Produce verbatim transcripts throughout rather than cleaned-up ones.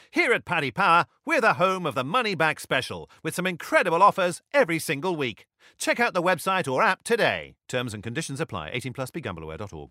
Here at Paddy Power, we're the home of the Money Back Special, with some incredible offers every single week. Check out the website or app today. Terms and conditions apply. eighteen plus, be gamble aware dot org.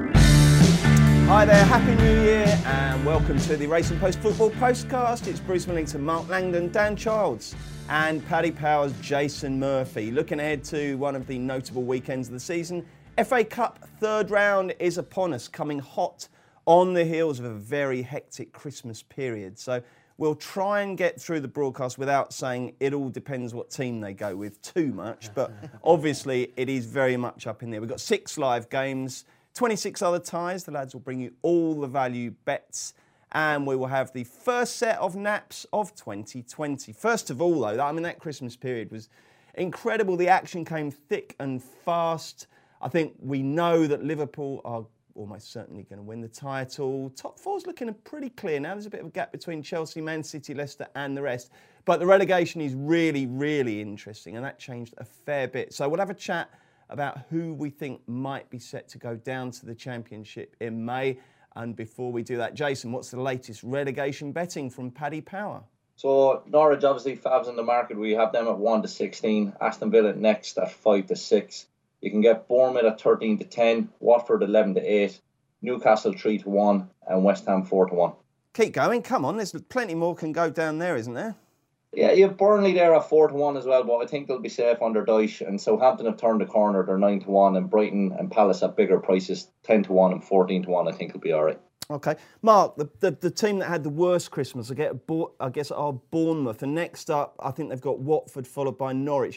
Hi there, Happy New Year and welcome to the Racing Post Football Postcast. It's Bruce Millington, Mark Langdon, Dan Childs and Paddy Power's Jason Murphy. Looking ahead to one of the notable weekends of the season. F A Cup third round is upon us, coming hot on the heels of a very hectic Christmas period. So we'll try and get through the broadcast without saying it all depends what team they go with too much. But obviously it is very much up in there. We've got six live games, twenty-six other ties. The lads will bring you all the value bets. And we will have the first set of naps of twenty twenty. First of all, though, I mean, that Christmas period was incredible. The action came thick and fast. I think we know that Liverpool are almost certainly going to win the title. Top four's looking pretty clear now. There's a bit of a gap between Chelsea, Man City, Leicester and the rest. But the relegation is really, really interesting, and that changed a fair bit. So we'll have a chat about who we think might be set to go down to the Championship in May. And before we do that, Jason, what's the latest relegation betting from Paddy Power? So Norwich, obviously, Fabs in the market. We have them at one to sixteen. Aston Villa next at five to six. You can get Bournemouth at thirteen to ten, Watford eleven to eight, Newcastle three to one, and West Ham four to one. Keep going, come on, there's plenty more can go down there, isn't there? Yeah, you have Burnley there at four to one as well, but I think they'll be safe under Dyche. And Southampton have turned the corner, they're nine to one, and Brighton and Palace at bigger prices, ten to one and fourteen to one. I think will be all right. Okay. Mark, the, the, the team that had the worst Christmas, I, get, I guess, are Bournemouth. And next up, I think they've got Watford, followed by Norwich.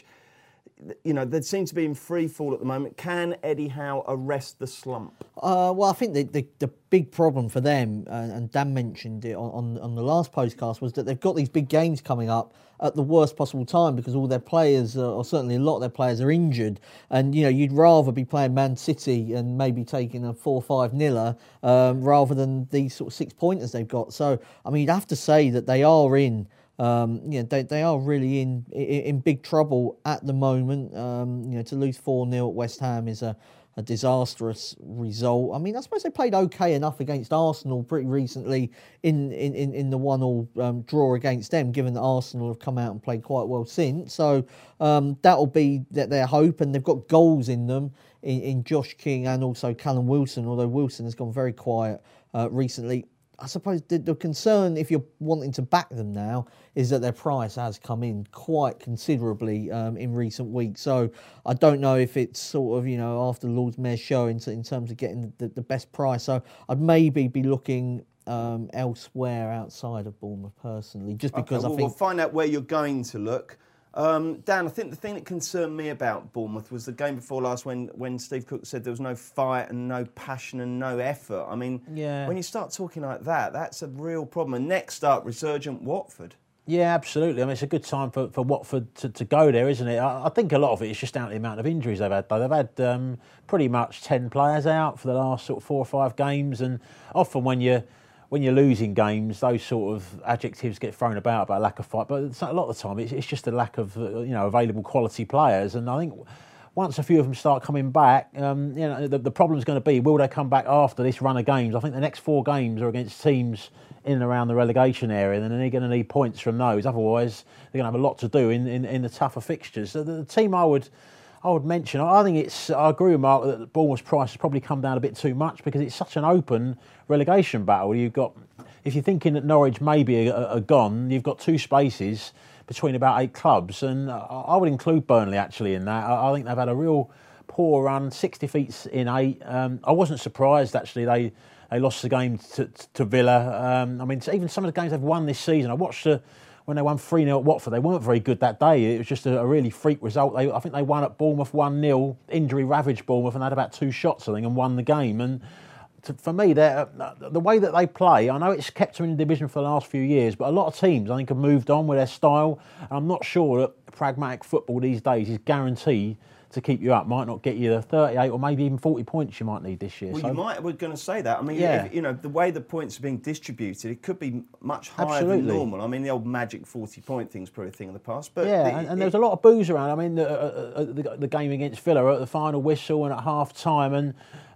You know, they seem to be in free fall at the moment. Can Eddie Howe arrest the slump? Uh, well, I think the, the, the big problem for them, uh, and Dan mentioned it on, on, on the last postcast, was that they've got these big games coming up at the worst possible time because all their players, uh, or certainly a lot of their players, are injured. And, you know, you'd rather be playing Man City and maybe taking a four five niller um, rather than these sort of six-pointers they've got. So, I mean, you'd have to say that they are in... Um, you know, they they are really in, in in big trouble at the moment. Um, you know, to lose four nil at West Ham is a, a disastrous result. I mean, I suppose they played okay enough against Arsenal pretty recently in in, in, in the one all um, draw against them, given that Arsenal have come out and played quite well since. So um, that'll be their hope, and they've got goals in them in, in Josh King and also Callum Wilson, although Wilson has gone very quiet uh, recently. I suppose the, the concern, if you're wanting to back them now, is that their price has come in quite considerably um, in recent weeks. So I don't know if it's sort of, you know, after Lord's Mayor's show in, in terms of getting the, the best price. So I'd maybe be looking um, elsewhere outside of Bournemouth personally, just because okay, well, I think... We'll find out where you're going to look. Um, Dan, I think the thing that concerned me about Bournemouth was the game before last when, when Steve Cook said there was no fight and no passion and no effort. I mean, yeah. When you start talking like that, that's a real problem. And next up, resurgent Watford. Yeah, absolutely. I mean, it's a good time for, for Watford to, to go there, isn't it? I, I think a lot of it is just down to the amount of injuries they've had. Though they've had um, pretty much ten players out for the last sort of four or five games, and often when you when you're losing games, those sort of adjectives get thrown about about lack of fight. But a lot of the time, it's, it's just a lack of you know available quality players. And I think once a few of them start coming back, um, you know the, the problem's going to be, will they come back after this run of games? I think the next four games are against teams in and around the relegation area, and then they're going to need points from those. Otherwise, they're going to have a lot to do in, in, in the tougher fixtures. So the, the team I would I would mention, I think it's, I agree with Mark that Bournemouth's price has probably come down a bit too much because it's such an open relegation battle. You've got, if you're thinking that Norwich may be a, a gone, you've got two spaces between about eight clubs, and I would include Burnley actually in that. I, I think they've had a real poor run, six defeats in eight. Um, I wasn't surprised actually they they lost the game to, to Villa. Um, I mean, even some of the games they've won this season, I watched the when they won three nil at Watford, they weren't very good that day. It was just a, a really freak result. They, I think they won at Bournemouth one nil, injury-ravaged Bournemouth, and had about two shots, I think, and won the game. And to, for me, uh, the way that they play, I know it's kept them in the division for the last few years, but a lot of teams, I think, have moved on with their style. And I'm not sure that pragmatic football these days is guaranteed to keep you up. Might not get you the thirty-eight or maybe even forty points you might need this year. Well, so, you might. We're going to say that. I mean, yeah. if, you know, the way the points are being distributed, it could be much higher Absolutely. than normal. I mean, the old magic forty-point thing's probably a thing of the past. But yeah, the, and, and it, there was a lot of booze around. I mean, the, uh, the, the game against Villa at the final whistle and at half time, and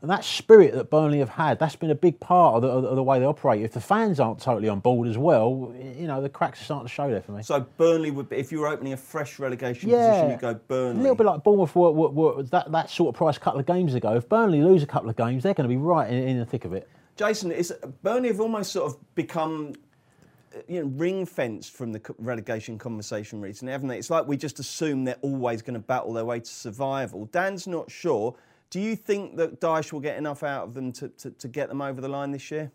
And that spirit that Burnley have had, that's been a big part of the, of the way they operate. If the fans aren't totally on board as well, you know, the cracks are starting to show there for me. So Burnley would be, if you were opening a fresh relegation yeah, position, you'd go Burnley. A little bit like Bournemouth were, were, were that, that sort of price a couple of games ago. If Burnley lose a couple of games, they're going to be right in, in the thick of it. Jason, is, Burnley have almost sort of become, you know, ring-fenced from the relegation conversation recently, haven't they? It's like we just assume they're always going to battle their way to survival. Dan's not sure. Do you think that Dyche will get enough out of them to, to, to get them over the line this year?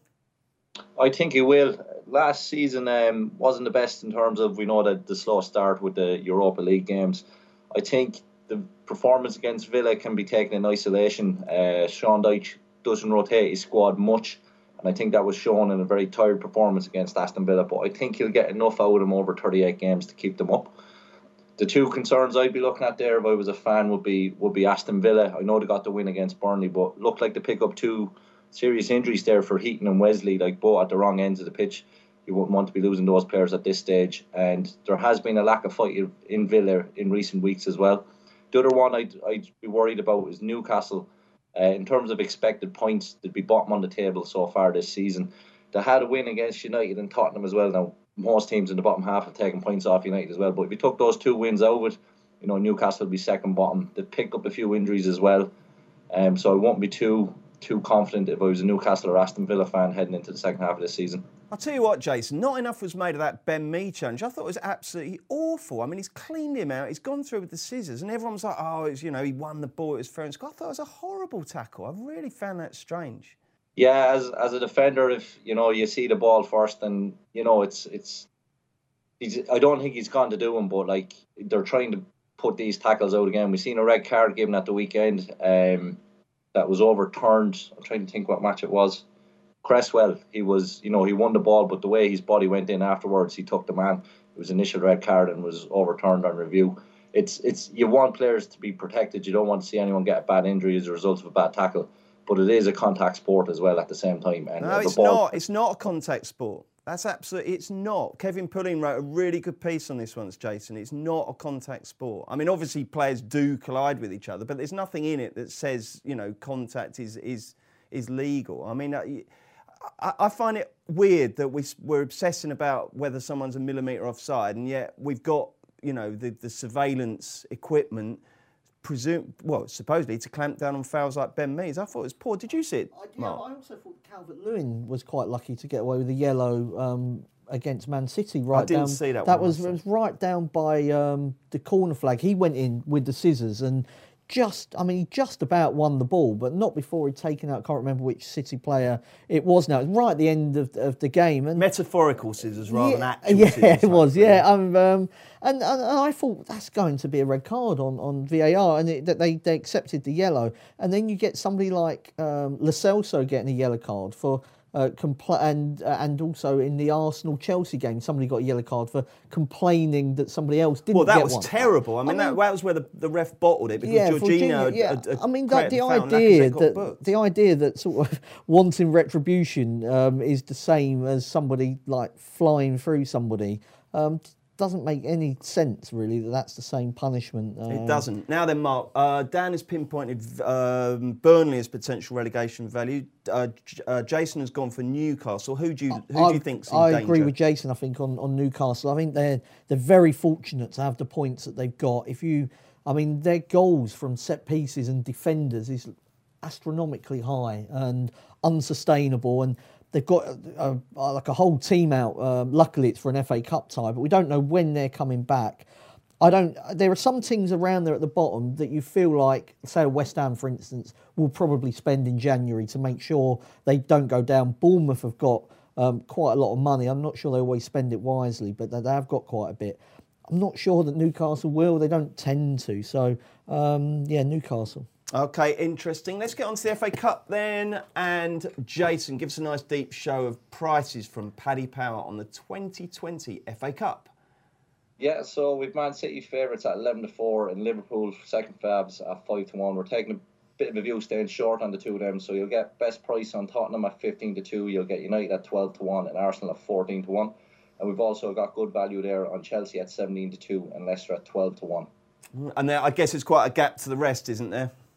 I think he will. Last season um, wasn't the best in terms of, we know that the slow start with the Europa League games. I think the performance against Villa can be taken in isolation. Uh, Sean Dyche doesn't rotate his squad much, and I think that was shown in a very tired performance against Aston Villa, but I think he'll get enough out of them over thirty-eight games to keep them up. The two concerns I'd be looking at there if I was a fan would be would be Aston Villa. I know they got the win against Burnley, but looked like they pick up two serious injuries there for Heaton and Wesley, like both at the wrong ends of the pitch. You wouldn't want to be losing those players at this stage. And there has been a lack of fight in Villa in recent weeks as well. The other one I'd, I'd be worried about is Newcastle. Uh, in terms of expected points, they'd be bottom on the table so far this season. They had a win against United and Tottenham as well. Now, most teams in the bottom half have taken points off United as well. But if you took those two wins out of it, you know, Newcastle would be second bottom. They've picked up a few injuries as well. Um, so I won't be too too confident if I was a Newcastle or Aston Villa fan heading into the second half of this season. I'll tell you what, Jason, not enough was made of that Ben Mee challenge. I thought it was absolutely awful. I mean, he's cleaned him out. He's gone through with the scissors. And everyone's like, oh, it's, you know, he won the ball. It was fair and square. I thought it was a horrible tackle. I really found that strange. Yeah, as as a defender, if, you know, you see the ball first and, you know, it's... it's He's, I don't think he's gone to do them, but like they're trying to put these tackles out again. We've seen a red card given at the weekend um, that was overturned. I'm trying to think what match it was. Cresswell, he was, you know, he won the ball, but the way his body went in afterwards, he took the man. It was initial red card and was overturned on review. It's it's you want players to be protected. You don't want to see anyone get a bad injury as a result of a bad tackle. But it is a contact sport as well at the same time. And no, it's ball... not. It's not a contact sport. That's absolutely, it's not. Kevin Pulling wrote a really good piece on this once, Jason. It's not a contact sport. I mean, obviously players do collide with each other, but there's nothing in it that says, you know, contact is is is legal. I mean, I, I find it weird that we, we're obsessing about whether someone's a millimetre offside, and yet we've got, you know, the, the surveillance equipment presume, well, supposedly to clamp down on fouls like Ben Mees. I thought it was poor. Did you see it, Mark? Yeah, I also thought Calvert-Lewin was quite lucky to get away with a yellow um, against Man City. Right I didn't down, see that. That one was, was right down by um, the corner flag. He went in with the scissors and just, I mean, he just about won the ball, but not before he'd taken out, I can't remember which City player it was now. It was right at the end of, of the game. And metaphorical scissors rather yeah, than actual yeah, scissors. Yeah, it was, yeah. Um, um, and, and, and I thought that's going to be a red card on, on V A R, and it, that they, they accepted the yellow. And then you get somebody like um, Lo Celso getting a yellow card for... Uh, compl- and uh, and also in the Arsenal-Chelsea game, somebody got a yellow card for complaining that somebody else didn't get one. Well, that get was one. terrible. I mean, I mean that, that was where the, the ref bottled it because yeah, Jorginho had, yeah. had, had I mean, that, the found idea got that booked. the idea that sort of wanting retribution um, is the same as somebody like flying through somebody um, doesn't make any sense, really, that that's the same punishment. Um, it doesn't. Now then, Mark, uh, Dan has pinpointed um, Burnley as potential relegation value. Uh, uh, Jason has gone for Newcastle. Who do you who I, do you think's in I danger? agree with Jason, I think, on, on Newcastle. I think they're they're very fortunate to have the points that they've got. If you, I mean, their goals from set pieces and defenders is astronomically high and unsustainable, and they've got a, a, like a whole team out. Um, luckily, it's for an F A Cup tie, but we don't know when they're coming back. I don't. There are some teams around there at the bottom that you feel like, say, West Ham, for instance, will probably spend in January to make sure they don't go down. Bournemouth have got um, quite a lot of money. I'm not sure they always spend it wisely, but they, they have got quite a bit. I'm not sure that Newcastle will. They don't tend to. So, um, yeah, Newcastle. Okay, interesting. Let's get on to the F A Cup then. And Jason, give us a nice deep show of prices from Paddy Power on the twenty twenty F A Cup. Yeah, so we've Man City favourites at eleven to four and Liverpool second fabs at five to one. We're taking a bit of a view staying short on the two of them. So you'll get best price on Tottenham at fifteen to two. You'll get United at twelve to one and Arsenal at fourteen to one. And we've also got good value there on Chelsea at seventeen to two and Leicester at twelve to one. And there, I guess it's quite a gap to the rest, isn't there?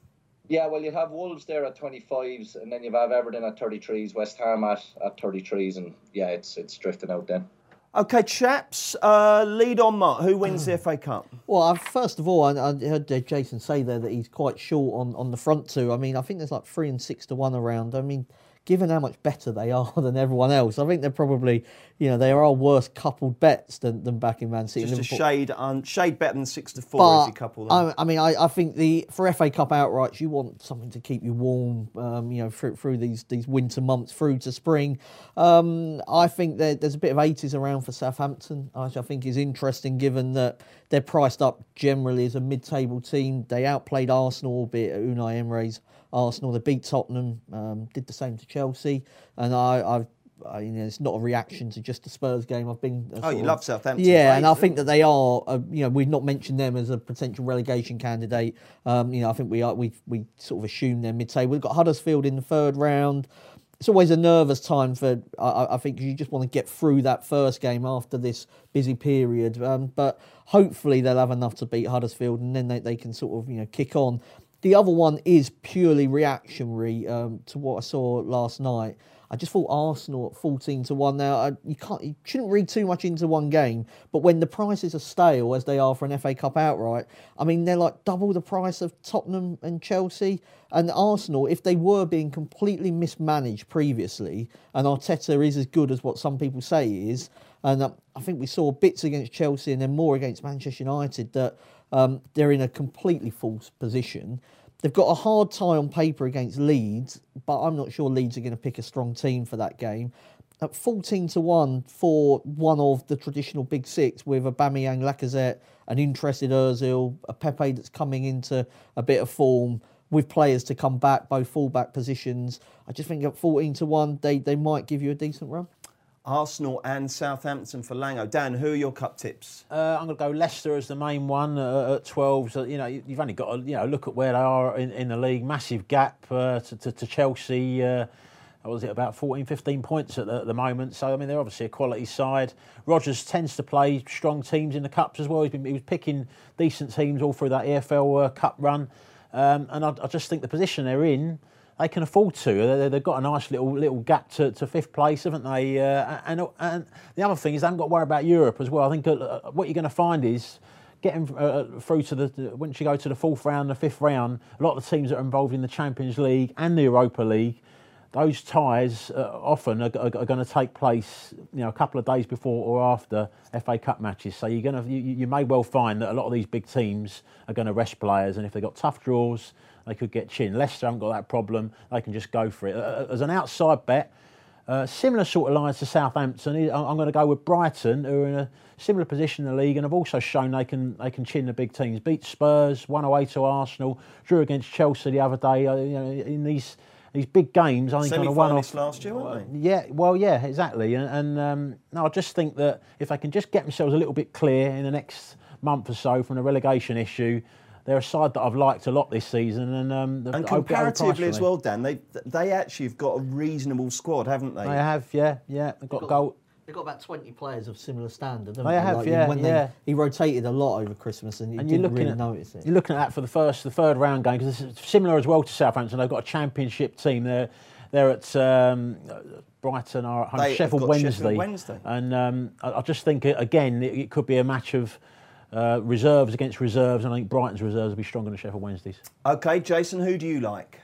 Yeah, well, you have Wolves there at twenty-fives, and then you have Everton at thirty-threes, West Ham at, at thirty-threes, and yeah, it's it's drifting out then. Okay, chaps, uh, lead on, Mark. Who wins the F A Cup? Well, I, first of all, I, I heard uh, Jason say there that he's quite short on, on the front two. I mean, I think there's like three and six to one around. I mean, given how much better they are than everyone else, I think they're probably, you know, they are worse coupled bets than, than back in Man City. Just Liverpool. a shade, um, shade better than six to four But, if you couple them. I, I mean, I, I think the for F A Cup outrights, you want something to keep you warm, um, you know, through, through these these winter months through to spring. Um, I think there, there's a bit of eighties around for Southampton, which I think is interesting, given that they're priced up generally as a mid-table team. They outplayed Arsenal, albeit at Unai Emery's Arsenal. They beat Tottenham, um, did the same to Chelsea, and I, I've. I, you know, it's not a reaction to just the Spurs game. I've been. Oh, you of, love Southampton. Yeah, and I players, think that they are. Uh, you know, we've not mentioned them as a potential relegation candidate. Um, you know, I think we are. We we sort of assume they're mid-table. We've got Huddersfield in the third round. It's always a nervous time for. I, I think you just want to get through that first game after this busy period. Um, but hopefully they'll have enough to beat Huddersfield, and then they, they can sort of you know kick on. The other one is purely reactionary um, to what I saw last night. I just thought Arsenal at fourteen to one. Now I, you can't, you shouldn't read too much into one game, but when the prices are stale as they are for an F A Cup outright, I mean they're like double the price of Tottenham and Chelsea. And Arsenal, if they were being completely mismanaged previously, and Arteta is as good as what some people say he is, and uh, I think we saw bits against Chelsea and then more against Manchester United that um, they're in a completely false position. They've got a hard tie on paper against Leeds, but I'm not sure Leeds are going to pick a strong team for that game. At fourteen to one for one of the traditional big six with Aubameyang, Lacazette, an interested Ozil, a Pepe that's coming into a bit of form with players to come back, both full-back positions. I just think at fourteen to one, they, they might give you a decent run. Arsenal and Southampton for Lango. Dan, who are your cup tips? Uh, I'm going to go Leicester as the main one uh, at twelve. So, you know, you've only got to you know look at where they are in, in the league. Massive gap uh, to, to, to Chelsea. Uh, what was it, about fourteen, fifteen points at the, at the moment. So, I mean, they're obviously a quality side. Rodgers tends to play strong teams in the cups as well. He's been, he was picking decent teams all through that E F L uh, Cup run. Um, and I, I just think the position they're in, they can afford to. They, they've got a nice little little gap to, to fifth place, haven't they? Uh, and, and the other thing is they haven't got to worry about Europe as well. I think uh, what you're going to find is getting uh, through to the, once you go to the fourth round, the fifth round, a lot of the teams that are involved in the Champions League and the Europa League, those ties uh, often are, are, are going to take place, you know, a couple of days before or after F A Cup matches. So you're going to, you, you may well find that a lot of these big teams are going to rest players, and if they've got tough draws, they could get chin. Leicester haven't got that problem; they can just go for it. Uh, as an outside bet, uh, similar sort of lines to Southampton, I'm going to go with Brighton, who are in a similar position in the league and have also shown they can they can chin the big teams. Beat Spurs, won away to Arsenal, drew against Chelsea the other day. Uh, you know, in these. These big games, I think, kind of one off last year, weren't they? Yeah, well, yeah, exactly. And, and um, no, I just think that if they can just get themselves a little bit clear in the next month or so from the relegation issue, they're a side that I've liked a lot this season. And um, and comparatively as well, Dan, they they actually have got a reasonable squad, haven't they? They have, yeah, yeah. They've got, They've got goal. They've got about twenty players of similar standard, haven't They they? have, like, yeah, when yeah. They, he rotated a lot over Christmas, and you And didn't you're looking really at, notice it. You're looking at that for the first, the third round game, because it's similar as well to Southampton. They've got a championship team. They're they're at um, Brighton are at home. They Sheffield have got Wednesday. Sheffield Wednesday. And um, I, I just think it, again it, it could be a match of uh, reserves against reserves, and I think Brighton's reserves will be stronger than Sheffield Wednesday's. Okay, Jason, who do you like?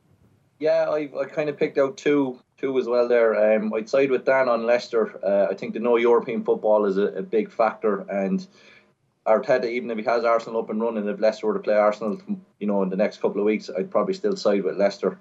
Yeah, I, I kind of picked out two two as well there. Um, I'd side with Dan on Leicester. Uh, I think the no European football is a, a big factor, and Arteta, even if he has Arsenal up and running, if Leicester were to play Arsenal, you know, in the next couple of weeks, I'd probably still side with Leicester.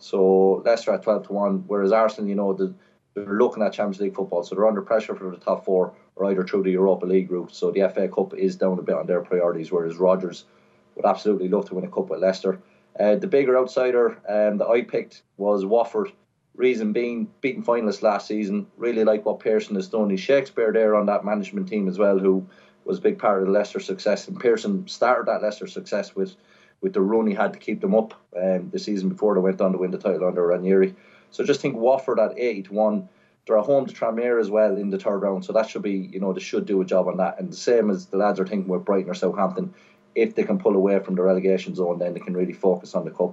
So Leicester at twelve to one, whereas Arsenal, you know, the, they're looking at Champions League football, so they're under pressure for the top four, or either through the Europa League route. So the F A Cup is down a bit on their priorities, whereas Rodgers would absolutely love to win a cup with Leicester. Uh, the bigger outsider um, that I picked was Watford. Reason being, beating finalists last season. Really like what Pearson has done. He's Shakespeare there on that management team as well, who was a big part of the Leicester success. And Pearson started that Leicester success with, with the run he had to keep them up um, the season before they went on to win the title under Ranieri. So just think Watford at eighty to one. They're at home to Tranmere as well in the third round. So that should be, you know, they should do a job on that. And the same as the lads are thinking with Brighton or Southampton. If they can pull away from the relegation zone, then they can really focus on the cup.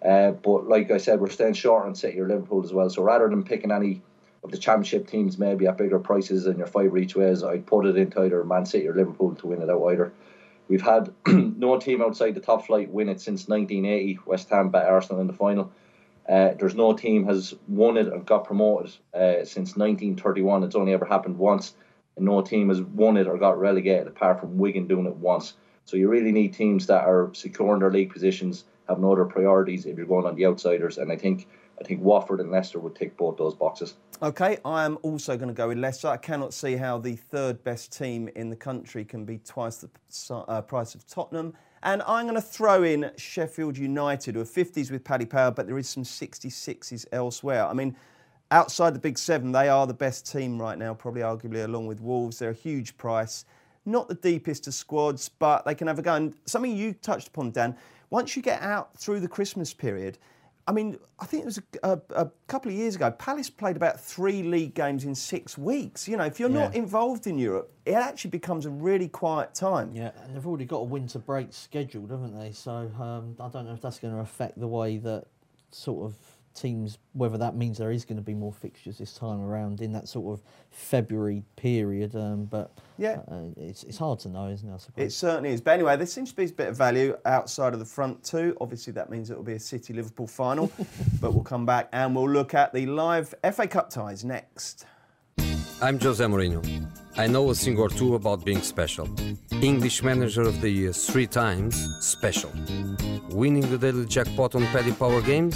Uh, but like I said, we're staying short on City or Liverpool as well. So rather than picking any of the Championship teams maybe at bigger prices and your five each ways, I'd put it into either Man City or Liverpool to win it out either. We've had no team outside the top flight win it since nineteen eighty. West Ham beat Arsenal in the final. Uh, there's no team has won it and got promoted uh, since nineteen thirty-one. It's only ever happened once. And no team has won it or got relegated apart from Wigan doing it once. So you really need teams that are securing their league positions, have no other priorities if you're going on the outsiders. And I think I think Watford and Leicester would tick both those boxes. OK, I am also going to go with Leicester. I cannot see how the third best team in the country can be twice the uh, price of Tottenham. And I'm going to throw in Sheffield United, who are fifties with Paddy Power, but there is some sixty-sixes elsewhere. I mean, outside the big seven, they are the best team right now, probably arguably along with Wolves. They're a huge price. Not the deepest of squads, but they can have a go. And something you touched upon, Dan, once you get out through the Christmas period, I mean, I think it was a, a, a couple of years ago, Palace played about three league games in six weeks. You know, if you're yeah. not involved in Europe, it actually becomes a really quiet time. Yeah, and they've already got a winter break scheduled, haven't they? So um, I don't know if that's going to affect the way that sort of teams, whether that means there is going to be more fixtures this time around in that sort of February period. Um, but yeah, uh, it's it's hard to know, isn't it, I suppose? It certainly is. But anyway, there seems to be a bit of value outside of the front too. Obviously, that means it will be a City-Liverpool final. But we'll come back and we'll look at the live F A Cup ties next. I'm Jose Mourinho. I know a thing or two about being special. English Manager of the Year three times, special. Winning the daily jackpot on Paddy Power games?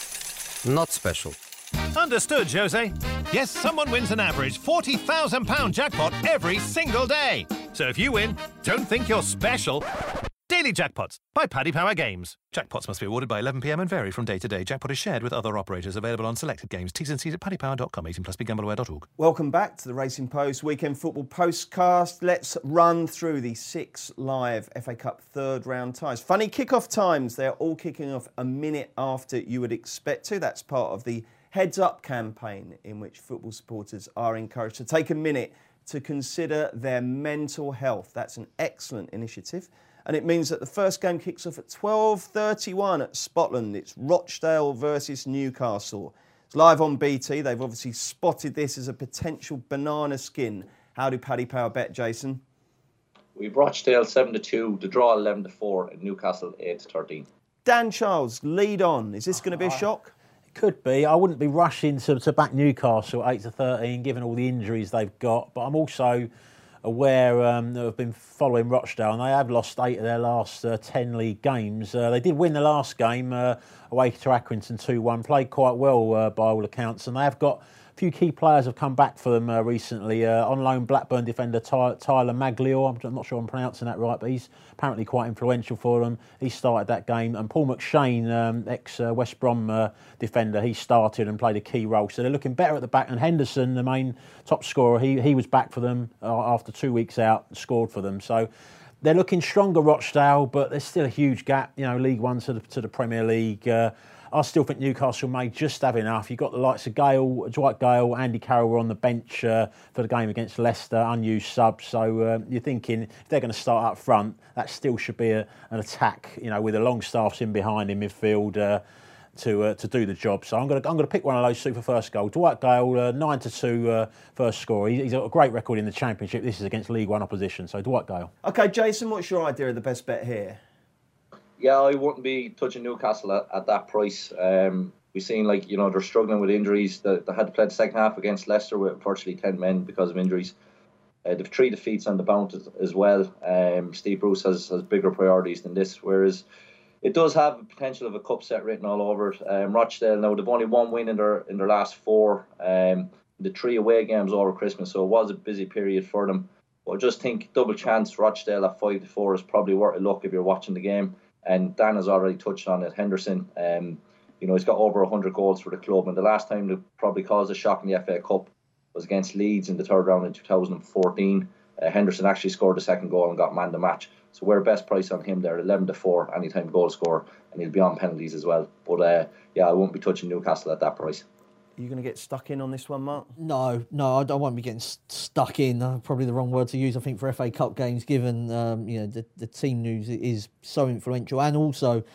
Not special. Understood, Jose. Yes, someone wins an average forty thousand pounds jackpot every single day. So if you win, don't think you're special. Daily Jackpots by Paddy Power Games. Jackpots must be awarded by eleven p m and vary from day to day. Jackpot is shared with other operators. Available on selected games. T's and C's at paddy power dot com. eighteen plus b gamble aware dot org. Welcome back to the Racing Post Weekend Football Postcast. Let's run through the six live F A Cup third round ties. Funny kick-off times. They're all kicking off a minute after you would expect to. That's part of the Heads Up campaign in which football supporters are encouraged to take a minute to consider their mental health. That's an excellent initiative. And it means that the first game kicks off at twelve thirty-one at Spotland. It's Rochdale versus Newcastle. It's live on B T. They've obviously spotted this as a potential banana skin. How do Paddy Power bet, Jason? We've Rochdale seven to two, the draw eleven to four, and Newcastle eight to thirteen. Dan Charles, lead on. Is this going to be a shock? It could be. I wouldn't be rushing to, to back Newcastle eight to thirteen, given all the injuries they've got. But I'm also aware um, that have been following Rochdale, and they have lost eight of their last uh, ten league games. Uh, they did win the last game uh, away to Accrington two one, played quite well uh, by all accounts, and they have got a few key players have come back for them uh, recently. Uh, on loan, Blackburn defender Ty- Tyler Maglior, I'm not sure I'm pronouncing that right, but he's apparently quite influential for them. He started that game, and Paul McShane, um, ex-West uh, Brom uh, defender, he started and played a key role. So they're looking better at the back, and Henderson, the main top scorer, he, he was back for them uh, after two weeks out, scored for them. So they're looking stronger, Rochdale, but there's still a huge gap, you know, League One to the, to the Premier League. Uh, I still think Newcastle may just have enough. You've got the likes of Gale, Dwight Gale, Andy Carroll were on the bench uh, for the game against Leicester, unused subs. So uh, you're thinking if they're going to start up front, that still should be a, an attack, you know, with the long staffs in behind in midfield uh, to uh, to do the job. So I'm going to I'm going to pick one of those two for first goal. Dwight Gale, uh, nine to two uh, first score. He, he's got a great record in the Championship. This is against League One opposition. So Dwight Gale. Okay, Jason, what's your idea of the best bet here? Yeah, I wouldn't be touching Newcastle at, at that price. Um, we've seen, like, you know, they're struggling with injuries. They, they had to play the second half against Leicester with virtually ten men because of injuries. Uh, they've three defeats on the bounce as well. Um, Steve Bruce has, has bigger priorities than this, whereas it does have the potential of a cup set written all over it. Um, Rochdale, now, they've only one win in their in their last four. Um, the three away games over Christmas, so it was a busy period for them. But I just think double chance Rochdale at five to four is probably worth a look if you're watching the game. And Dan has already touched on it. Henderson, um, you know, he's got over one hundred goals for the club. And the last time they probably caused a shock in the F A Cup was against Leeds in the third round in two thousand fourteen. Uh, Henderson actually scored the second goal and got man the match. So we're best price on him there, eleven to four, anytime goal scorer. And he'll be on penalties as well. But uh, yeah, I won't be touching Newcastle at that price. Are you going to get stuck in on this one, Mark? No, no, I don't want to be getting st- stuck in. Uh, probably the wrong word to use, I think, for F A Cup games, given um, you know the, the team news is so influential, and also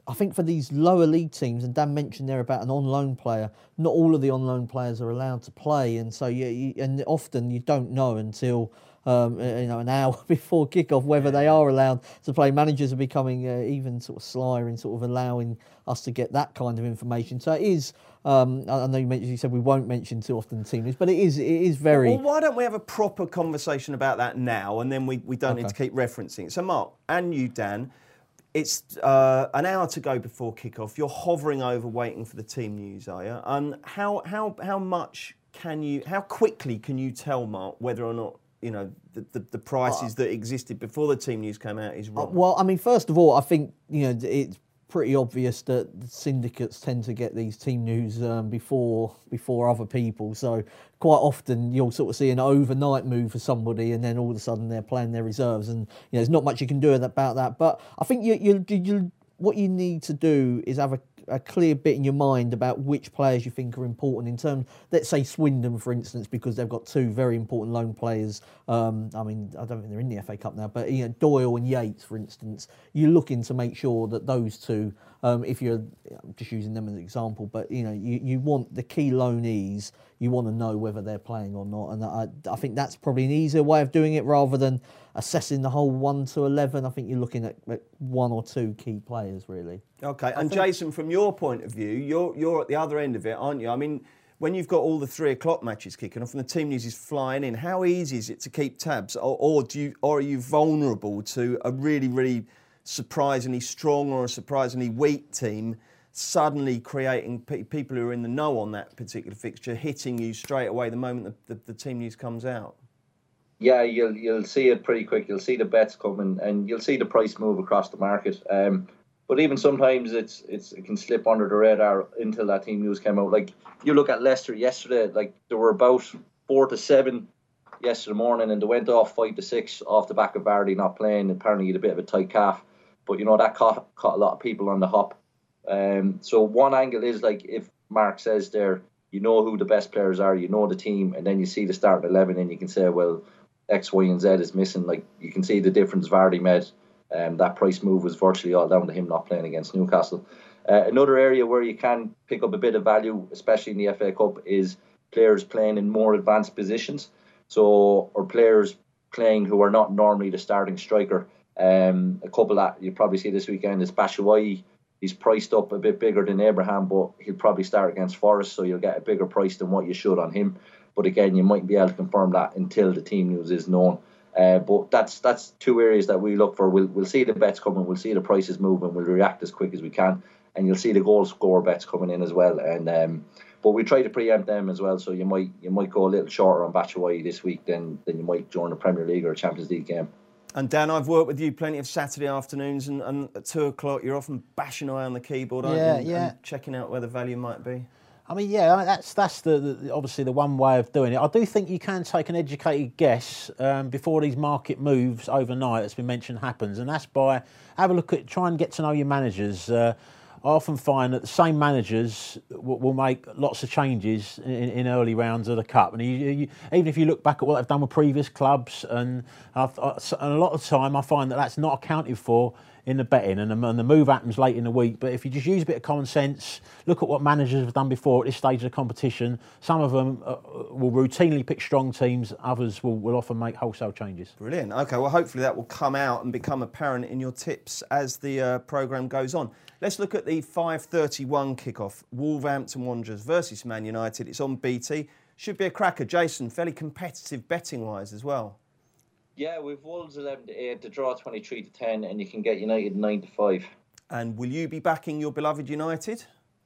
I think for these lower league teams, and Dan mentioned there about an on-loan player, not all of the on-loan players are allowed to play, and so you, you and often you don't know until um, you know an hour before kickoff whether they are allowed to play. Managers are becoming uh, even sort of slyer in sort of allowing us to get that kind of information. So it is. Um, I know you mentioned you said we won't mention too often the team news, but it is it is very. Well, why don't we have a proper conversation about that now, and then we, we don't okay. need to keep referencing it. So, Mark and you, Dan. It's uh, an hour to go before kick-off. You're hovering over waiting for the team news, are you? Um, how how how much can you, how quickly can you tell, Mark, whether or not, you know, the, the, the prices uh, that existed before the team news came out is wrong? Uh, well, I mean, first of all, I think, you know, it's pretty obvious that the syndicates tend to get these team news um, before before other people. So quite often you'll sort of see an overnight move for somebody, and then all of a sudden they're playing their reserves, and you know there's not much you can do about that. But I think you you you what you need to do is have a a clear bit in your mind about which players you think are important in terms, let's say Swindon, for instance, because they've got two very important loan players. Um, I mean, I don't think they're in the F A Cup now, but you know, Doyle and Yates, for instance, you're looking to make sure that those two, um, if you're I'm just using them as an example, but you know, you, you want the key loanees, you want to know whether they're playing or not, and I, I think that's probably an easier way of doing it rather than assessing the whole one to eleven. I think you're looking at, at one or two key players, really. Okay, and Jason, from your point of view, you're you're at the other end of it, aren't you? I mean, when you've got all the three o'clock matches kicking off and the team news is flying in, how easy is it to keep tabs, or, or do you, or are you vulnerable to a really, really surprisingly strong or a surprisingly weak team suddenly creating pe- people who are in the know on that particular fixture hitting you straight away the moment the, the, the team news comes out? Yeah, you'll you'll see it pretty quick. You'll see the bets coming, and you'll see the price move across the market. Um, but even sometimes it's it's it can slip under the radar until that team news came out. Like you look at Leicester yesterday, like there were about four to seven yesterday morning, and they went off five to six off the back of Vardy not playing. Apparently, he had a bit of a tight calf, but you know that caught caught a lot of people on the hop. Um, so one angle is like if Mark says there, you know who the best players are, you know the team, and then you see the starting eleven, and you can say, well, X, Y, and Z is missing. Like you can see the difference Vardy made. Um, that price move was virtually all down to him not playing against Newcastle. Uh, another area where you can pick up a bit of value, especially in the F A Cup, is players playing in more advanced positions. So, or players playing who are not normally the starting striker. Um, a couple that you probably see this weekend is Batshuayi. He's priced up a bit bigger than Abraham, but he'll probably start against Forest, so you'll get a bigger price than what you should on him. But again, you might be able to confirm that until the team news is known. Uh, but that's that's two areas that we look for. We'll we'll see the bets coming, we'll see the prices moving, we'll react as quick as we can, and you'll see the goal score bets coming in as well. And um, but we try to preempt them as well. So you might you might go a little shorter on Batshuayi this week than than you might during the Premier League or a Champions League game. And Dan, I've worked with you plenty of Saturday afternoons, and, and at two o'clock you're often bashing away on the keyboard, aren't yeah, you? And, yeah. and checking out where the value might be. I mean, yeah, that's that's the, the obviously the one way of doing it. I do think you can take an educated guess um, before these market moves overnight, that's been mentioned, happens, and that's by have a look at, try and get to know your managers. Uh, I often find that the same managers will, will make lots of changes in, in early rounds of the cup, and you, you, even if you look back at what they've done with previous clubs, and, I've, I, and a lot of the time I find that that's not accounted for in the betting, and the, and the move happens late in the week. But if you just use a bit of common sense, look at what managers have done before at this stage of the competition. Some of them uh, will routinely pick strong teams, others will, will often make wholesale changes. Brilliant. OK, well, hopefully that will come out and become apparent in your tips as the uh, programme goes on. Let's look at the five thirty-one kickoff. Wolverhampton Wanderers versus Man United. It's on B T. Should be a cracker. Jason, fairly competitive betting-wise as well. Yeah, we've Wolves eleven to eight, the draw twenty-three to ten, and you can get United nine to five. And will you be backing your beloved United?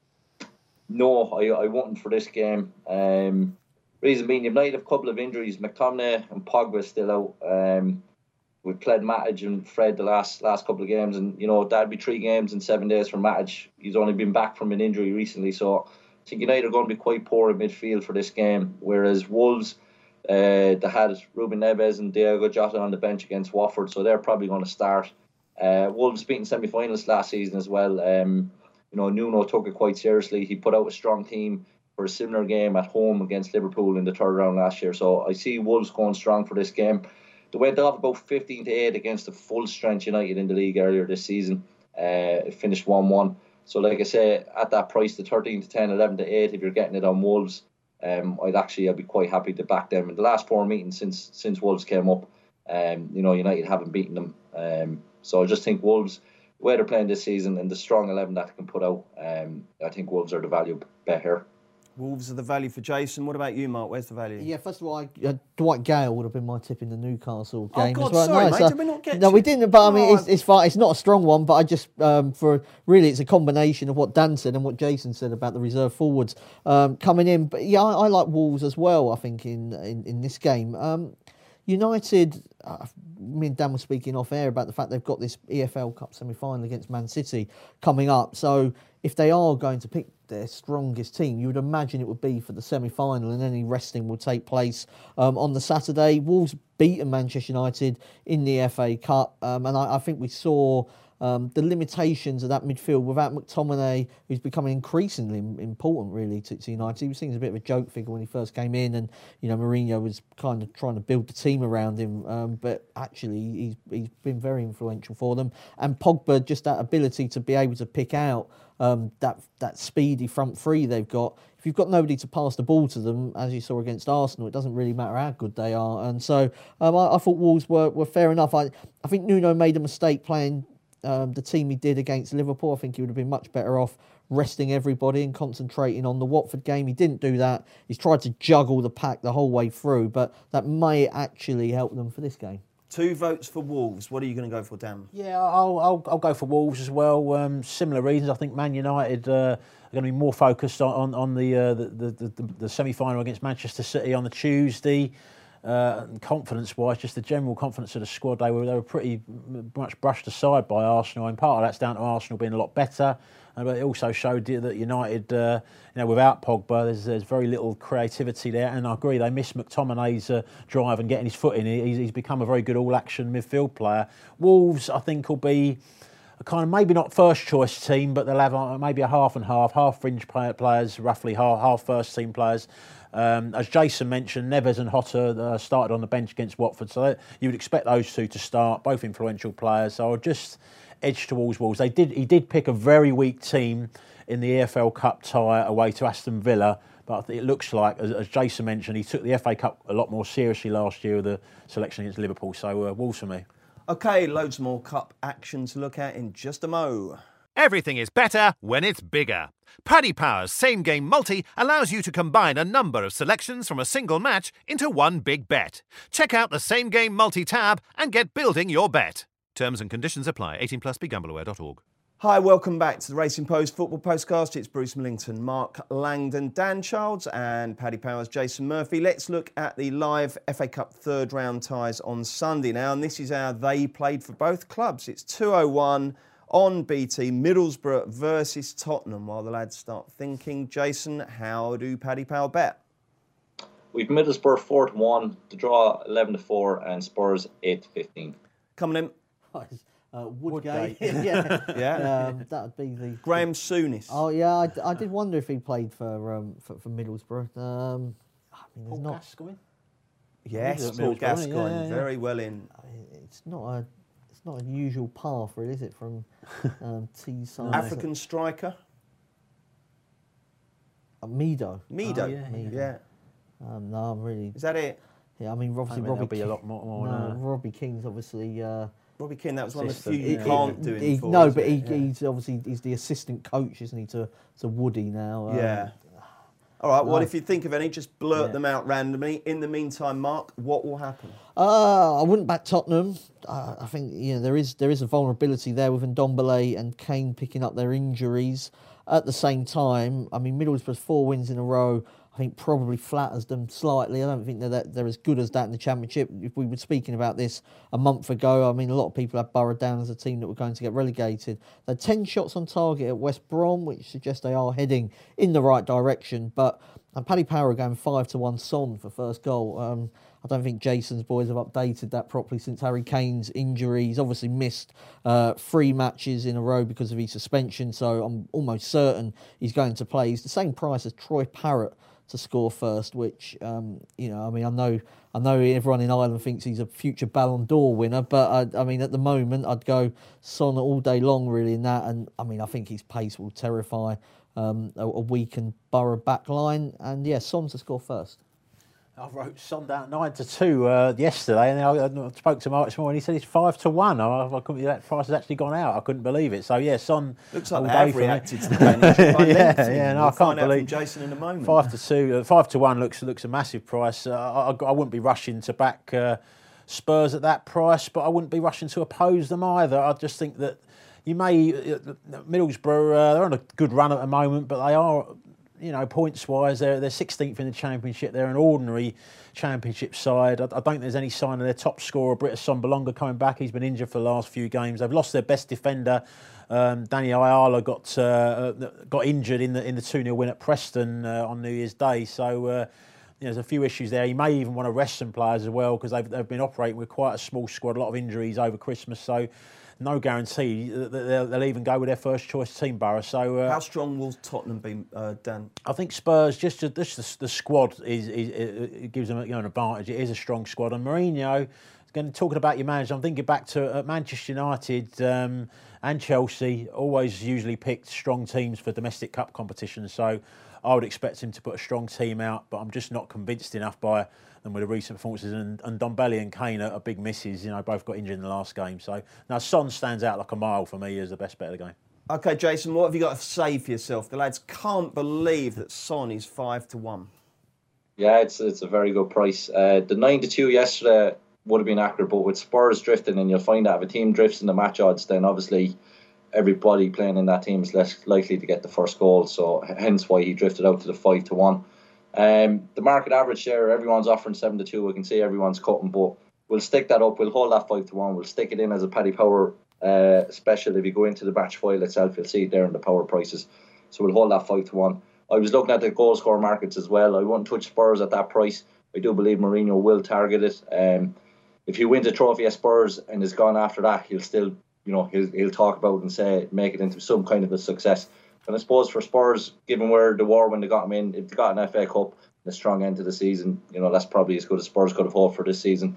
No, I, I wouldn't for this game. Um, reason being, United have a couple of injuries. McTominay and Pogba still out. Um, we've played Matic and Fred the last last couple of games, and you know that'd be three games in seven days for Matic. He's only been back from an injury recently, so I think United are going to be quite poor in midfield for this game. Whereas Wolves, Uh, they had Ruben Neves and Diogo Jota on the bench against Watford, so they're probably going to start. Uh, Wolves beating semi-finalists last season as well. Um, you know, Nuno took it quite seriously. He put out a strong team for a similar game at home against Liverpool in the third round last year. So I see Wolves going strong for this game. They went off about fifteen to eight against the full-strength United in the league earlier this season. Uh, it finished one one. So like I say, at that price, the thirteen to ten, eleven to eight, if you're getting it on Wolves, um, I'd actually I'd be quite happy to back them. In the last four meetings since since Wolves came up, um, you know, United haven't beaten them. Um, so I just think Wolves, the way they're playing this season and the strong eleven that they can put out, um, I think Wolves are the value bet here. Wolves are the value for Jason. What about you, Mark? Where's the value? Yeah, first of all, I, uh, Dwight Gale would have been my tip in the Newcastle game oh God, as well. Sorry, no, mate, so, did we not get No, to... we didn't, but I mean, oh, it's, it's fine. It's not a strong one, but I just, um, for really, it's a combination of what Dan said and what Jason said about the reserve forwards um, coming in. But yeah, I, I like Wolves as well, I think, in, in, in this game. Um, United, uh, me and Dan were speaking off air about the fact they've got this E F L Cup semi-final against Man City coming up. So if they are going to pick their strongest team, you would imagine it would be for the semi-final, and any resting will take place um, on the Saturday. Wolves beaten Manchester United in the F A Cup, um, and I, I think we saw um, the limitations of that midfield without McTominay, who's becoming increasingly important really to, to United. He was seen as a bit of a joke figure when he first came in, and you know Mourinho was kind of trying to build the team around him, um, but actually he's he's been very influential for them. And Pogba, just that ability to be able to pick out Um, that that speedy front three they've got. If you've got nobody to pass the ball to them, as you saw against Arsenal, it doesn't really matter how good they are. And so um, I, I thought Wolves were, were fair enough. I, I think Nuno made a mistake playing um, the team he did against Liverpool. I think he would have been much better off resting everybody and concentrating on the Watford game. He didn't do that. He's tried to juggle the pack the whole way through, but that may actually help them for this game. Two votes for Wolves. What are you going to go for, Dan? Yeah, I'll, I'll, I'll go for Wolves as well. Um, similar reasons. I think Man United uh, are going to be more focused on, on, on the, uh, the, the, the, the semi-final against Manchester City on the Tuesday. Uh, confidence-wise, just the general confidence of the squad, they were they were pretty much brushed aside by Arsenal, and part of that's down to Arsenal being a lot better. Uh, but it also showed that United, uh, you know, without Pogba, there's, there's very little creativity there. And I agree, they miss McTominay's uh, drive and getting his foot in. He's, he's become a very good all-action midfield player. Wolves, I think, will be a kind of maybe not first-choice team, but they'll have uh, maybe a half and half, half fringe play, players, roughly half, half first-team players. Um, as Jason mentioned, Neves and Hotter uh, started on the bench against Watford, so that, you would expect those two to start, both influential players. So I'll just edge towards Wolves. They did. He did pick a very weak team in the E F L Cup tie away to Aston Villa, but I think it looks like, as, as Jason mentioned, he took the F A Cup a lot more seriously last year with the selection against Liverpool. So uh, Wolves for me. OK, loads more cup action to look at in just a mo. Everything is better when it's bigger. Paddy Power's Same Game Multi allows you to combine a number of selections from a single match into one big bet. Check out the Same Game Multi tab and get building your bet. Terms and conditions apply. eighteen plus, be gamble aware dot org. Hi, welcome back to the Racing Post Football Postcast. It's Bruce Millington, Mark Langdon, Dan Childs and Paddy Powers, Jason Murphy. Let's look at the live F A Cup third round ties on Sunday now, and this is how they played for both clubs. It's two oh one on B T, Middlesbrough versus Tottenham. While the lads start thinking, Jason, how do Paddy Power bet? We've Middlesbrough four to one, the draw eleven to four, and Spurs eight to fifteen. Coming in. Uh, Woodgate. Woodgate. yeah, Yeah. um, that would be the Graham Souness. Oh yeah, I, I did wonder if he played for um, for, for Middlesbrough. Um, I mean, there's Paul not. Gascoigne? Yes, Middlesbrough, Paul yeah, Gascoigne, yeah, yeah. very well in. It's not a. It's not a usual path, really, is it? From um, Teesside. African striker. Uh, Mido. Mido. Oh, yeah, yeah. yeah. Um, no, I'm really. Is that it? Yeah, I mean, I obviously, think Robbie. there'll be a King- lot more. more no, uh, Robbie King's obviously. Uh, Robbie Keane, that was one of the Assistant, few you yeah. can't do he, him for. No, isn't but he, it? Yeah. he's obviously he's the assistant coach, isn't he, to to Woody now? Um, Yeah. All right, well, no. if you think of any, just blurt Yeah. them out randomly. In the meantime, Mark, what will happen? Uh, I wouldn't back Tottenham. Uh, I think you know there is there is a vulnerability there with Ndombele and Kane picking up their injuries at the same time. I mean, Middlesbrough's four wins in a row, I think, probably flatters them slightly. I don't think they're that, they're as good as that in the Championship. If we were speaking about this a month ago, I mean, a lot of people had Borough down as a team that were going to get relegated. They're ten shots on target at West Brom, which suggests they are heading in the right direction. But and Paddy Power are going five to one Son for first goal. Um, I don't think Jason's boys have updated that properly since Harry Kane's injury. He's obviously missed uh, three matches in a row because of his suspension, so I'm almost certain he's going to play. He's the same price as Troy Parrott to score first, which um, you know, I mean, I know, I know everyone in Ireland thinks he's a future Ballon d'Or winner, but I, I mean, at the moment, I'd go Son all day long, really, in that. And I mean, I think his pace will terrify um, a, a weakened Borough back line, and yeah, Son to score first. I wrote Son down nine to two uh, yesterday, and then I, I spoke to Mark this morning. He said it's five to one. I, I couldn't. That price has actually gone out. I couldn't believe it. So yeah, Son looks like all they day have for me. reacted to the Danish. yeah, yeah. No, we'll I can't believe Jason in a moment. Five to two, uh, five to one looks looks a massive price. Uh, I, I wouldn't be rushing to back uh, Spurs at that price, but I wouldn't be rushing to oppose them either. I just think that you may uh, Middlesbrough. Uh, they're on a good run at the moment, but they are. You know, points-wise, they're they're sixteenth in the Championship. They're an ordinary Championship side. I, I don't think there's any sign of their top scorer, Britt Assombalonga, coming back. He's been injured for the last few games. They've lost their best defender. Um, Danny Ayala got uh, got injured in the in the two nil win at Preston uh, on New Year's Day. So uh, you know, there's a few issues there. He may even want to rest some players as well because they've they've been operating with quite a small squad, a lot of injuries over Christmas. So. No guarantee that they'll, they'll even go with their first choice team, Borough. So uh, how strong will Tottenham be, uh, Dan? I think Spurs just, just the, the squad is, is it gives them you know, an advantage. It is a strong squad, and Mourinho. Again, talking about your manager, I'm thinking back to uh, Manchester United um, and Chelsea. Always usually picked strong teams for domestic cup competitions. So I would expect him to put a strong team out, but I'm just not convinced enough by them with the recent performances. And, and Dombele and Kane are, are big misses. You know, both got injured in the last game. So now Son stands out like a mile for me as the best bet of the game. OK, Jason, what have you got to say for yourself? The lads can't believe that Son is five to one. Yeah, it's it's a very good price. Uh, the nine to two yesterday would have been accurate, but with Spurs drifting, and you'll find that if a team drifts in the match odds, then obviously everybody playing in that team is less likely to get the first goal. So hence why he drifted out to the five to one. Um, the market average there, everyone's offering seven to two. We can see everyone's cutting, but we'll stick that up. We'll hold that five to one. We'll stick it in as a Paddy Power uh, special. If you go into the match file itself, you'll see it there in the power prices. So we'll hold that five to one. I was looking at the goal score markets as well. I wouldn't touch Spurs at that price. I do believe Mourinho will target it. Um, if he wins a trophy at Spurs and is gone after that, he'll still, you know, he'll he'll talk about and say make it into some kind of a success. And I suppose for Spurs, given where they were when they got him in, if they got an F A Cup, a strong end to the season, you know, that's probably as good as Spurs could have hoped for this season.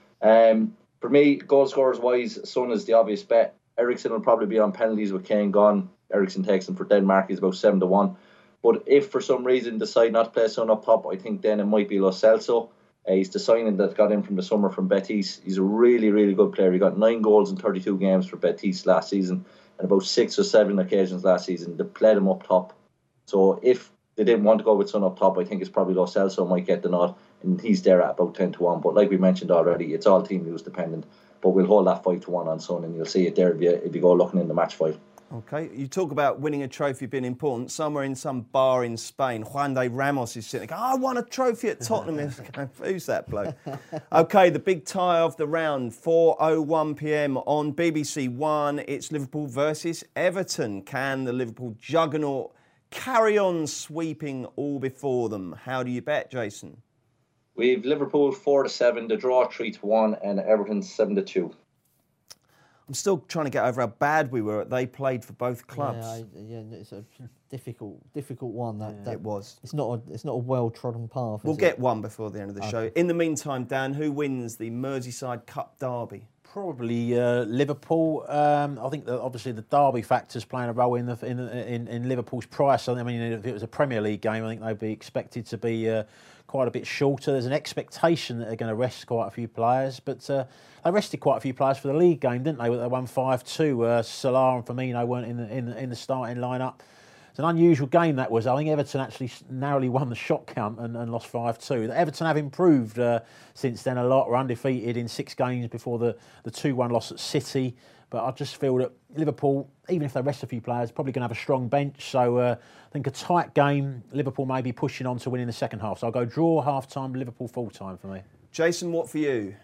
Um, for me, goal scorers wise, Son is the obvious bet. Eriksen will probably be on penalties with Kane gone. Eriksen takes him for Denmark. He's about seven to one. But if for some reason decide not to play Son up top, I think then it might be Lo Celso. Uh, he's the signing that got in from the summer from Betis. He's a really, really good player. He got nine goals in thirty-two games for Betis last season, and about six or seven occasions last season they played him up top. So if they didn't want to go with Son up top, I think it's probably Lo Celso might get the nod, and he's there at about ten to one. But like we mentioned already, it's all team news dependent. But we'll hold that five to one on Son, and you'll see it there if you, if you go looking in the match file. OK, you talk about winning a trophy being important. Somewhere in some bar in Spain, Juan de Ramos is sitting there going, I won a trophy at Tottenham. Who's that bloke? OK, the big tie of the round, four oh one p m on B B C One. It's Liverpool versus Everton. Can the Liverpool juggernaut carry on sweeping all before them? How do you bet, Jason? We've Liverpool four to seven, the draw three to one, and Everton seven to two. I'm still trying to get over how bad we were. They played for both clubs. Yeah, I, yeah it's a difficult, difficult one. That, yeah, that it was. It's not a, it's not a well-trodden path. We'll is get it? one before the end of the okay. show. In the meantime, Dan, who wins the Merseyside Cup derby? Probably uh, Liverpool. Um, I think that obviously the derby factor's playing a role in the in in, in Liverpool's price. I mean, if it was a Premier League game, I think they'd be expected to be uh, quite a bit shorter. There's an expectation that they're going to rest quite a few players, but uh, they rested quite a few players for the league game, didn't they? They won five two. Uh, Salah and Firmino weren't in the, in the, in the starting lineup. It's an unusual game that was. I think Everton actually narrowly won the shot count and, and lost five two. Everton have improved uh, since then a lot. Were undefeated in six games before the the two one loss at City. But I just feel that Liverpool, even if they rest a few players, probably going to have a strong bench. So uh, I think a tight game. Liverpool may be pushing on to win in the second half. So I'll go draw half time, Liverpool full time for me. Jason, what for you?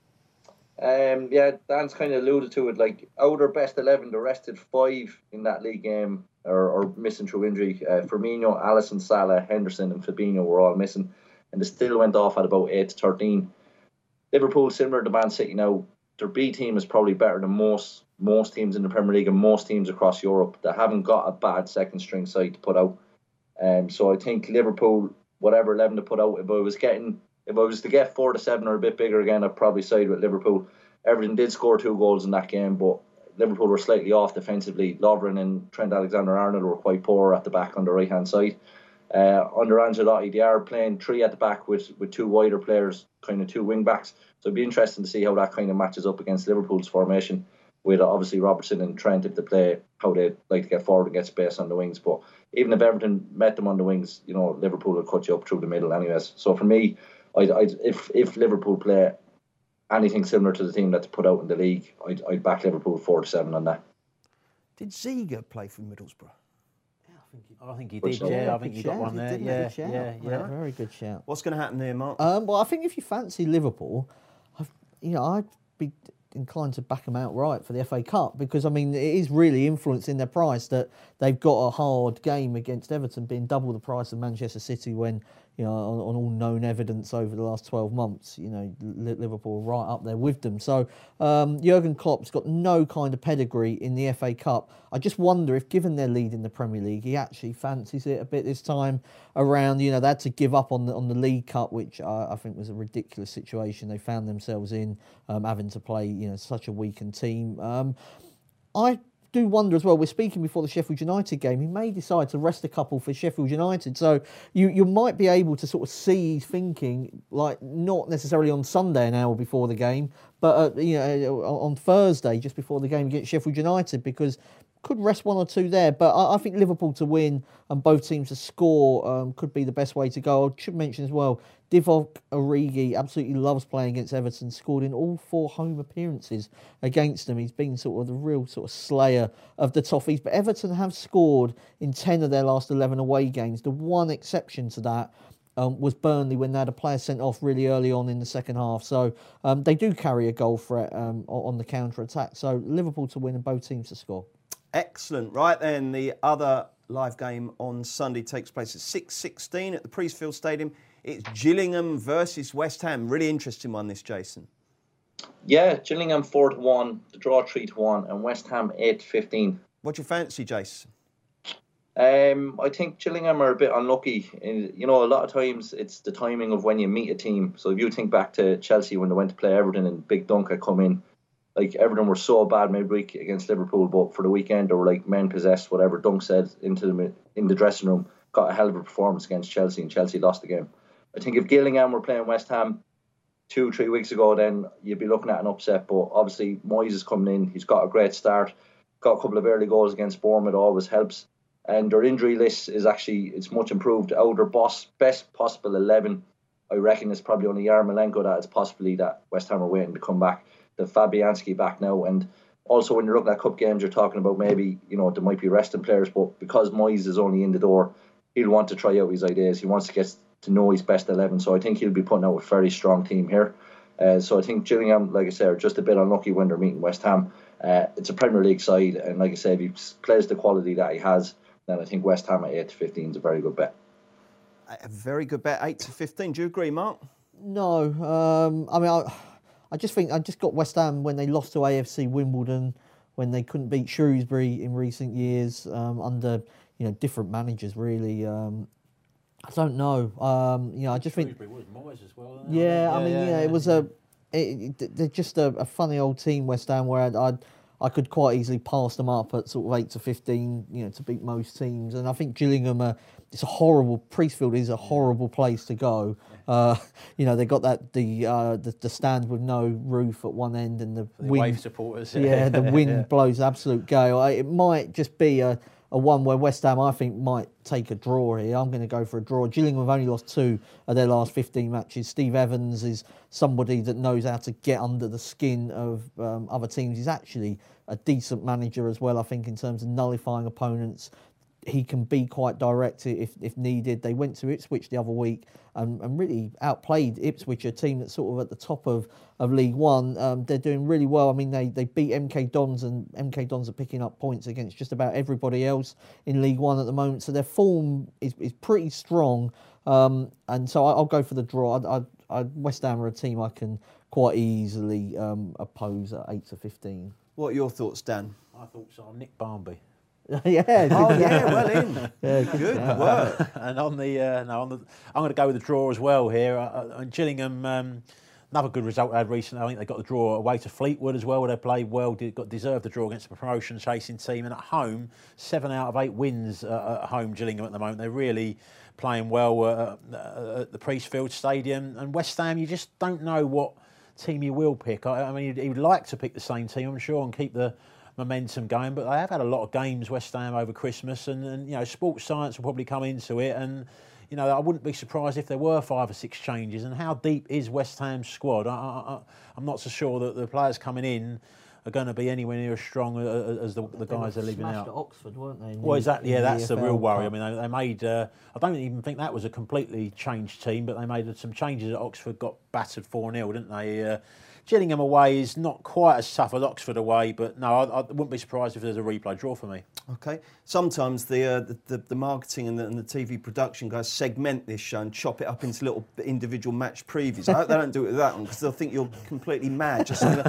Um, yeah, Dan's kind of alluded to it. Like, out of their best eleven, they rested five in that league game, or, or missing through injury. Uh, Firmino, Alisson, Salah, Henderson and Fabinho were all missing, and they still went off at about eight to thirteen. Liverpool, similar to Man City now, their B team is probably better than most most teams in the Premier League and most teams across Europe. They haven't got a bad second string side to put out. Um, so I think Liverpool whatever eleven to put out. If I was getting, if I was to get four to seven or a bit bigger again, I'd probably side with Liverpool. Everton did score two goals in that game, but Liverpool were slightly off defensively. Lovren and Trent Alexander-Arnold were quite poor at the back on the right-hand side. Uh, under Ancelotti, they are playing three at the back with, with two wider players, kind of two wing-backs. So it'd be interesting to see how that kind of matches up against Liverpool's formation, with uh, obviously Robertson and Trent, if they play, how they like to get forward and get space on the wings. But even if Everton met them on the wings, you know, Liverpool will cut you up through the middle anyways. So for me, I'd, I'd, if, if Liverpool play anything similar to the team that's put out in the league, I'd, I'd back Liverpool four to seven on that. Did Ziege play for Middlesbrough? I think he did, yeah. yeah I think you got one there. Yeah, yeah, yeah, yeah. Very good shout. What's going to happen there, Mark? Um, well, I think if you fancy Liverpool, I've, you know, I'd be inclined to back them outright for the F A Cup, because I mean it is really influencing their price that they've got a hard game against Everton, being double the price of Manchester City, when, you know, on, on all known evidence over the last twelve months, you know, Liverpool are right up there with them. So um, Jurgen Klopp's got no kind of pedigree in the F A Cup. I just wonder if, given their lead in the Premier League, he actually fancies it a bit this time around. You know, they had to give up on the on the League Cup, which I, I think was a ridiculous situation they found themselves in, um, having to play, you know, such a weakened team. Um, I do wonder as well, we're speaking before the Sheffield United game, he may decide to rest a couple for Sheffield United. So you, you might be able to sort of see he's thinking, like, not necessarily on Sunday an hour before the game, but uh, you know, on Thursday just before the game against Sheffield United, because could rest one or two there. But I, I think Liverpool to win and both teams to score um, could be the best way to go. I should mention as well, Divock Origi absolutely loves playing against Everton, scored in all four home appearances against them. He's been sort of the real sort of slayer of the Toffees. But Everton have scored in ten of their last eleven away games. The one exception to that um, was Burnley, when they had a player sent off really early on in the second half. So um, they do carry a goal threat um, on the counter-attack. So Liverpool to win and both teams to score. Excellent. Right then, the other live game on Sunday takes place at six sixteen at the Priestfield Stadium. It's Gillingham versus West Ham. Really interesting one, this, Jason. Yeah, Gillingham four to one, the draw three to one, and West Ham eight to fifteen. What do you fancy, Jason? Um, I think Gillingham are a bit unlucky. You know, a lot of times it's the timing of when you meet a team. So if you think back to Chelsea when they went to play Everton and Big Dunk had come in, like, Everton were so bad midweek against Liverpool, but for the weekend they were like men possessed, whatever Dunk said, into the in the dressing room, got a hell of a performance against Chelsea, and Chelsea lost the game. I think if Gillingham were playing West Ham two, three weeks ago, then you'd be looking at an upset. But obviously Moyes is coming in, he's got a great start, got a couple of early goals against Bournemouth, always helps. And their injury list is actually, it's much improved. Out their boss, best possible eleven, I reckon it's probably only Yarmolenko that it's possibly that West Ham are waiting to come back. The Fabianski back now, and also when you're looking at cup games, you're talking about maybe, you know, there might be resting players, but because Moyes is only in the door, he'll want to try out his ideas. He wants to get to know his best eleven, so I think he'll be putting out a very strong team here. Uh, so I think Gillingham, like I said, are just a bit unlucky when they're meeting West Ham. Uh, it's a Premier League side, and like I said, if he plays the quality that he has, then I think West Ham at eight to fifteen is a very good bet. A very good bet, eight to fifteen. Do you agree, Mark? No, um, I mean, I, I just think I just got West Ham when they lost to A F C Wimbledon, when they couldn't beat Shrewsbury in recent years um, under, you know, different managers really. Um, I don't know. Um, you know, I just think. Shrewsbury was Moyes as well. Yeah, yeah, I mean, yeah, yeah, yeah, it was yeah. a. It, it, they're just a, a funny old team, West Ham, where I'd, I'd I could quite easily pass them up at sort of eight to fifteen, you know, to beat most teams. And I think Gillingham are, it's a horrible, Priestfield is a horrible place to go. Uh, you know, they got that, the, uh, the the stand with no roof at one end, and the, the wind. wave supporters. Yeah, the wind yeah. blows absolute gale. I, it might just be a, a one where West Ham, I think, might take a draw here. I'm going to go for a draw. Gillingham have only lost two of their last fifteen matches. Steve Evans is somebody that knows how to get under the skin of um, other teams. He's actually a decent manager as well, I think, in terms of nullifying opponents. He can be quite direct if, if needed. They went to Ipswich the other week and, and really outplayed Ipswich, a team that's sort of at the top of, of League One. Um, they're doing really well. I mean, they, they beat M K Dons, and M K Dons are picking up points against just about everybody else in League One at the moment. So their form is, is pretty strong. Um, and so I, I'll go for the draw. I, I, I, West Ham are a team I can quite easily um, oppose at eight to fifteen. What are your thoughts, Dan? I thought so. Nick Barmby. yeah. Oh yeah, well in. Yeah, good, good shout. work. And on the uh, no, on the, I'm going to go with the draw as well here. Uh, uh, Gillingham, um, another good result they had recently. I think they got the draw away to Fleetwood as well, where they played well. Did, got deserved the draw against the promotion chasing team, and at home, seven out of eight wins uh, at home. Gillingham at the moment, they're really playing well uh, uh, at the Priestfield Stadium. And West Ham, you just don't know what team you will pick. I, I mean, you'd, you'd like to pick the same team, I'm sure, and keep the momentum going, but they have had a lot of games, West Ham, over Christmas, and, and you know, sports science will probably come into it, and you know, I wouldn't be surprised if there were five or six changes. And how deep is West Ham's squad? I, I, I'm not so sure that the players coming in are going to be anywhere near as strong as the, the guys they're leaving out. At Oxford, weren't they? Well, exactly. Yeah, that's the real worry. Cup. I mean, they, they made. Uh, I don't even think that was a completely changed team, but they made some changes at Oxford. Got battered four nil, didn't they? Uh, Gillingham away is not quite as tough as Oxford away, but no, I, I wouldn't be surprised if there's a replay draw for me. Okay. Sometimes the, uh, the, the the marketing and the, and the T V production guys segment this show and chop it up into little individual match previews. I hope they don't do it with that one because they'll think you're completely mad. Just saying,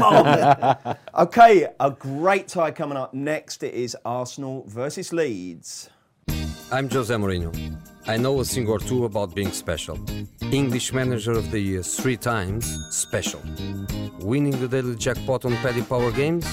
okay, a great tie coming up next. It is Arsenal versus Leeds. I'm Jose Mourinho. I know a thing or two about being special. English Manager of the Year three times, special. Winning the daily jackpot on Paddy Power Games,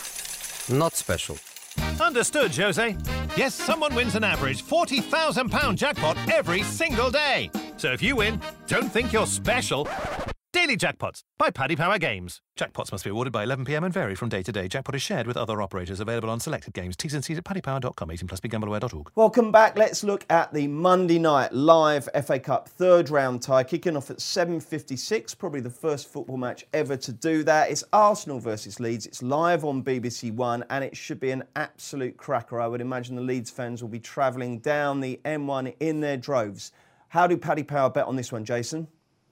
not special. Understood, Jose. Yes, someone wins an average forty thousand pound jackpot every single day. So if you win, don't think you're special. Daily Jackpots by Paddy Power Games. Jackpots must be awarded by eleven p m and vary from day to day. Jackpot is shared with other operators. Available on selected games. T's and C's at paddy power dot com. eighteen plus, begambleaware dot org. Welcome back. Let's look at the Monday night live F A Cup third round tie, kicking off at seven fifty-six. Probably the first football match ever to do that. It's Arsenal versus Leeds. It's live on B B C One, and it should be an absolute cracker. I would imagine the Leeds fans will be travelling down the M one in their droves. How do Paddy Power bet on this one, Jason?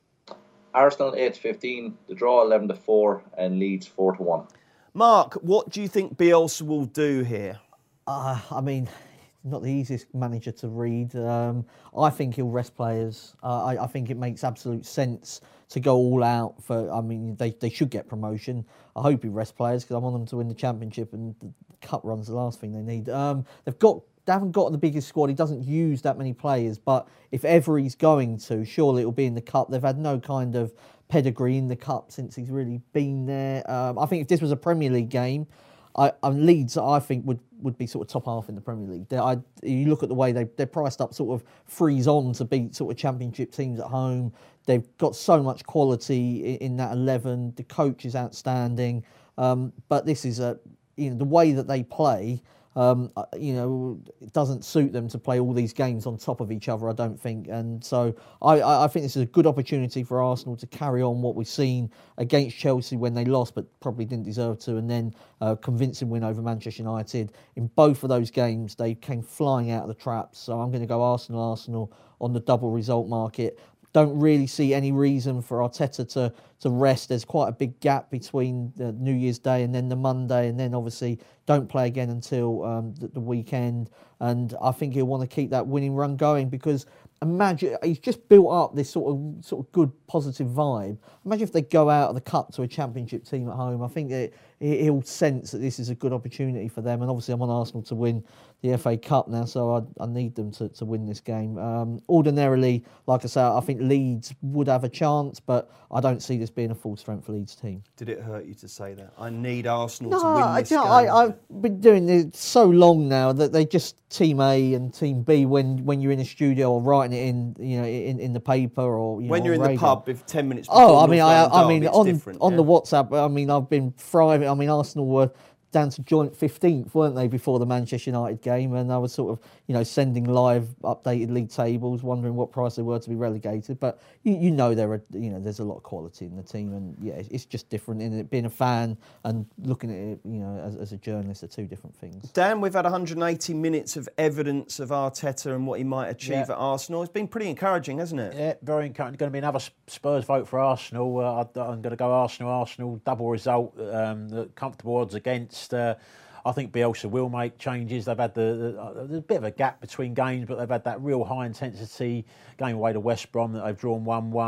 Arsenal eight to fifteen, the draw eleven to four, and Leeds four to one. Mark, what do you think Bielsa will do here? Uh, I mean, not the easiest manager to read. Um, I think he'll rest players. Uh, I, I think it makes absolute sense to go all out for. I mean, they, they should get promotion. I hope he rests players because I want them to win the championship, and the cup run's the last thing they need. Um, they've got. They haven't got the biggest squad. He doesn't use that many players, but if ever he's going to, surely it'll be in the cup. They've had no kind of pedigree in the cup since he's really been there. Um, I think if this was a Premier League game, I, I Leeds, I think, would, would be sort of top half in the Premier League. They, I, you look at the way they, they're priced up, sort of freeze on to beat sort of championship teams at home. They've got so much quality in, in that eleven. The coach is outstanding. Um, but this is a, you know, the way that they play. Um, you know, it doesn't suit them to play all these games on top of each other, I don't think. And so I, I think this is a good opportunity for Arsenal to carry on what we've seen against Chelsea when they lost, but probably didn't deserve to, and then uh, convincing win over Manchester United. In both of those games, they came flying out of the traps. So I'm going to go Arsenal, Arsenal on the double result market. Don't really see any reason for Arteta to, to rest. There's quite a big gap between the New Year's Day and then the Monday, and then obviously don't play again until um, the, the weekend. And I think he'll want to keep that winning run going because imagine he's just built up this sort of sort of good positive vibe. Imagine if they go out of the cup to a championship team at home. I think it, he'll sense that this is a good opportunity for them. And obviously, I'm on Arsenal to win the F A Cup now, so I, I need them to, to win this game. Um, ordinarily, like I say, I think Leeds would have a chance, but I don't see this being a full strength Leeds team. Did it hurt you to say that? I need Arsenal no, to win this I, you know, game. I, I've been doing it so long now that they just team A and team B when, when you're in a studio or writing it in, you know, in, in the paper or you when know, you're in radio. the pub, if ten minutes. Before Oh, I mean, I, North I London mean, derby, on it's different, on yeah? the WhatsApp. I mean, I've been thriving. I mean, Arsenal were down to joint fifteenth, weren't they, before the Manchester United game? And I was sort of, you know, sending live updated league tables, wondering what price they were to be relegated. But you, you know, there are, you know, there's a lot of quality in the team, and yeah, it's, it's just different. In it, being a fan and looking at it, you know, as, as a journalist, are two different things. Dan, we've had one hundred eighty minutes of evidence of Arteta and what he might achieve Yeah. at Arsenal. It's been pretty encouraging, hasn't it? Yeah, very encouraging. Going to be another Spurs vote for Arsenal. Uh, I- I'm going to go Arsenal, Arsenal, double result, um, the comfortable odds against. Uh, I think Bielsa will make changes. They've had the, the uh, there's a bit of a gap between games, but they've had that real high intensity game away to West Brom that they've drawn one one.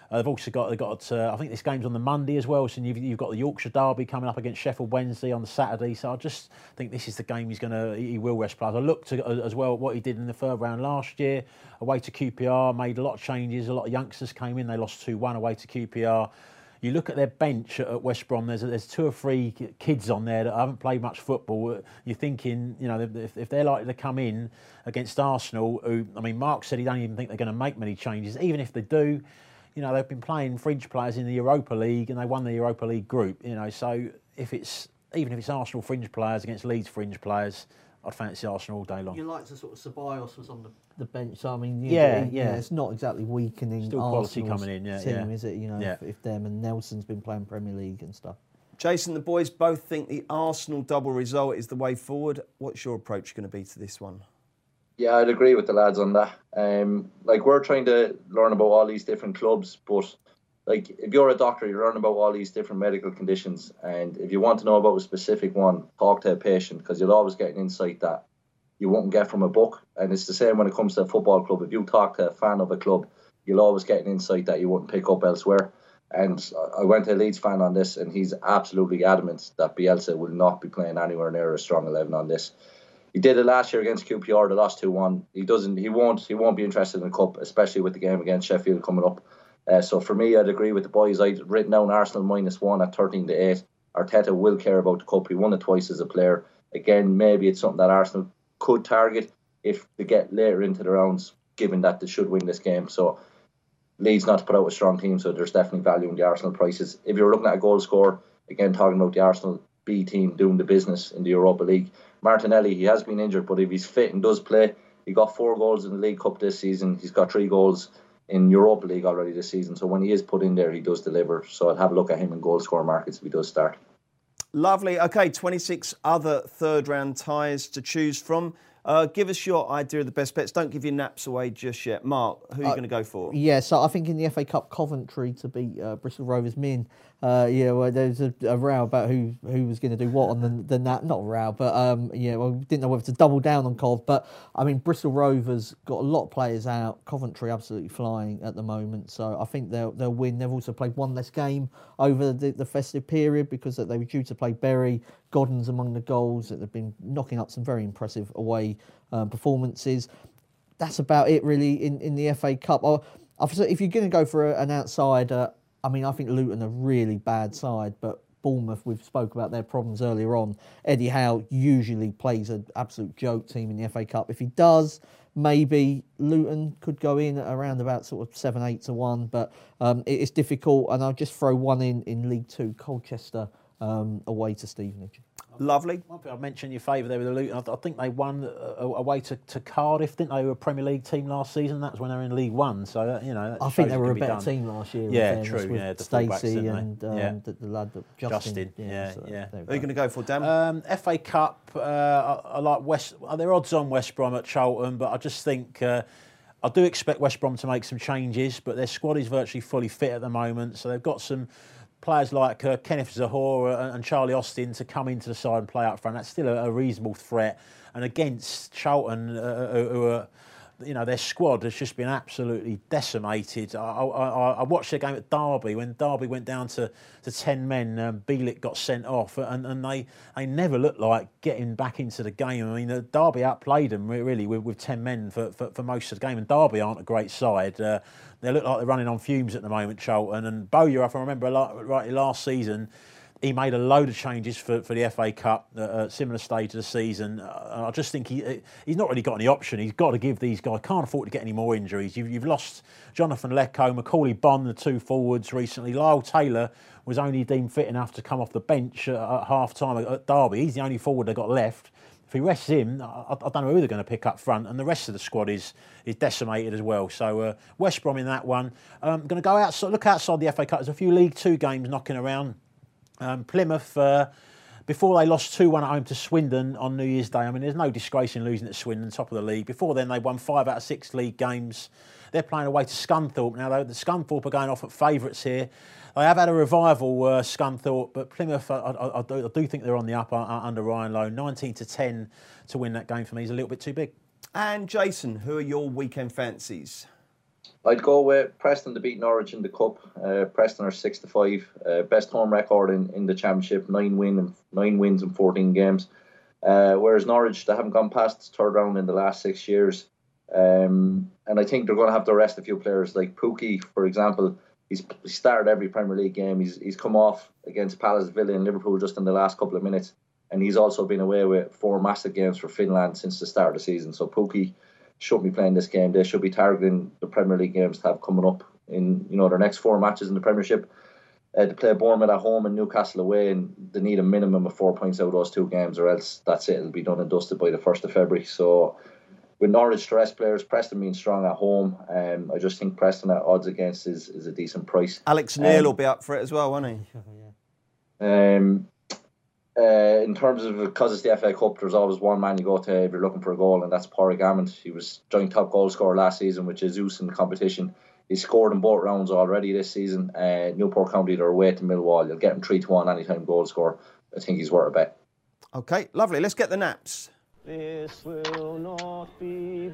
Uh, they've also got, they've got uh, I think this game's on the Monday as well, so you've, you've got the Yorkshire Derby coming up against Sheffield Wednesday on the Saturday, so I just think this is the game he's going to, he will rest players. I looked at, as well at what he did in the third round last year, away to Q P R, made a lot of changes, a lot of youngsters came in, they lost two one away to Q P R. You look at their bench at West Brom, there's, there's two or three kids on there that haven't played much football. You're thinking, you know, if, if they're likely to come in against Arsenal, who, I mean, Mark said he don't even think they're going to make many changes. Even if they do, you know, they've been playing fringe players in the Europa League and they won the Europa League group, you know, so if it's, even if it's Arsenal fringe players against Leeds fringe players, I'd fancy Arsenal all day long. You like to sort of Ceballos was on the, the bench, so I mean, you yeah, know, yeah, it's not exactly weakening. Still quality Arsenal's coming in, yeah, team, yeah. is it? You know, yeah. if, if them and Nelson's been playing Premier League and stuff. Jason, the boys both think the Arsenal double result is the way forward. What's your approach going to be to this one? Yeah, I'd agree with the lads on that. Um, like we're trying to learn about all these different clubs, but like if you're a doctor, you learn about all these different medical conditions, and if you want to know about a specific one, talk to a patient because you'll always get an insight that you won't get from a book. And it's the same when it comes to a football club. If you talk to a fan of a club, you'll always get an insight that you wouldn't pick up elsewhere. And I went to a Leeds fan on this, and he's absolutely adamant that Bielsa will not be playing anywhere near a strong eleven on this. He did it last year against Q P R, they lost two one. He doesn't, he won't, he won't be interested in the cup, especially with the game against Sheffield coming up. Uh, so for me, I'd agree with the boys. I'd written down Arsenal minus one at thirteen to eight. Arteta will care about the cup. He won it twice as a player. Again, maybe it's something that Arsenal could target if they get later into the rounds, given that they should win this game. So Leeds not to put out a strong team, so there's definitely value in the Arsenal prices. If you're looking at a goal scorer, again talking about the Arsenal B team doing the business in the Europa League, Martinelli, he has been injured, but if he's fit and does play, he got four goals in the League Cup this season. He's got three goals in Europa League already this season. So when he is put in there, he does deliver. So I'd have a look at him in goal scorer markets if he does start. Lovely. Okay, twenty-six other third round ties to choose from. Uh, give us your idea of the best bets. Don't give your naps away just yet. Mark, who are you uh, going to go for? Yeah, so I think in the F A Cup, Coventry to beat uh, Bristol Rovers Min. Uh, yeah, well, there's a, a row about who who was going to do what on the, the nat. Not a row, but um, yeah, well, we didn't know whether to double down on Cov. But I mean, Bristol Rovers got a lot of players out. Coventry absolutely flying at the moment, so I think they'll they'll win. They've also played one less game over the, the festive period because they were due to play Bury. Godden's among the goals. They've been knocking up some very impressive away um, performances. That's about it really in, in the F A Cup. I, if you're going to go for a, an outsider, I mean, I think Luton are a really bad side, but Bournemouth, we've spoke about their problems earlier on. Eddie Howe usually plays an absolute joke team in the F A Cup. If he does, maybe Luton could go in at around about sort of seven, eight to one, but um, it is difficult. And I'll just throw one in in League Two, Colchester um, away to Stevenage. Lovely. One thing I mentioned your favour there with the Luton. I think they won away to, to Cardiff, didn't they? They were a Premier League team last season. That was when they were in League One. So that, you know, that I think they were a be better done. team last year. Yeah, true. With Yeah, Stacey and um, yeah. the, the lad that Justin. Justin. Yeah, yeah. So yeah. Who are you going to go for, Dan? Um, F A Cup. Uh, I, I like West. They're odds on West Brom at Charlton, but I just think. Uh, I do expect West Brom to make some changes, but their squad is virtually fully fit at the moment. So they've got some players like uh, Kenneth Zahora and Charlie Austin to come into the side and play up front. That's still a, a reasonable threat. And against Charlton, uh, who are, you know, their squad has just been absolutely decimated. I, I, I watched their game at Derby. When Derby went down to, to ten men, um, Bielik got sent off, and, and they, they never looked like getting back into the game. I mean, the Derby outplayed them really with, with ten men for, for, for most of the game, and Derby aren't a great side. Uh, they look like they're running on fumes at the moment, Charlton. And Bowyer, if I remember rightly, last season, he made a load of changes for, for the F A Cup at a similar stage of the season. Uh, I just think he he's not really got any option. He's got to give these guys, can't afford to get any more injuries. You've, you've lost Jonathan Lecco, Macaulay Bonne, the two forwards recently. Lyle Taylor was only deemed fit enough to come off the bench at, at half-time at Derby. He's the only forward they've got left. If he rests him, I, I don't know who they're going to pick up front, and the rest of the squad is is decimated as well. So uh, West Brom in that one. Um, going to go outside, look outside the F A Cup. There's a few League Two games knocking around. Um, Plymouth, uh, before they lost two one at home to Swindon on New Year's Day, I mean, there's no disgrace in losing at Swindon, top of the league. Before then, they won five out of six league games. They're playing away to Scunthorpe. Now, the Scunthorpe are going off at favourites here. They have had a revival, uh, Scunthorpe, but Plymouth, I, I, I, do, I do think they're on the up uh, under Ryan Lowe. nineteen to ten to win that game for me is a little bit too big. And Jason, who are your weekend fancies? I'd go with Preston to beat Norwich in the Cup. Uh, Preston are six to five, uh, best home record in, in the Championship, nine win and nine wins in fourteen games. Uh, whereas Norwich, they haven't gone past the third round in the last six years. Um, and I think they're going to have to rest a few players, like Pukki, for example. He's he started every Premier League game. He's he's come off against Palace, Villa and Liverpool just in the last couple of minutes. And he's also been away with four massive games for Finland since the start of the season. So Pukki shouldn't be playing this game. They should be targeting the Premier League games to have coming up in, you know, their next four matches in the Premiership. Uh, to play Bournemouth at home and Newcastle away, and they need a minimum of four points out of those two games, or else that's it. It'll be done and dusted by the first of February. So with Norwich to rest players, Preston being strong at home, um, I just think Preston at odds against is, is a decent price. Alex Neil um, will be up for it as well, won't he? Um, uh, in terms of, because it's the F A Cup, there's always one man you go to if you're looking for a goal, and that's Pádraig Amond. He was joint top goal scorer last season with Jesus in the competition. He's scored in both rounds already this season. Uh, Newport County, they're away to Millwall. You'll get him three to one anytime goal score. I think he's worth a bet. Okay, lovely. Let's get the naps. This will not be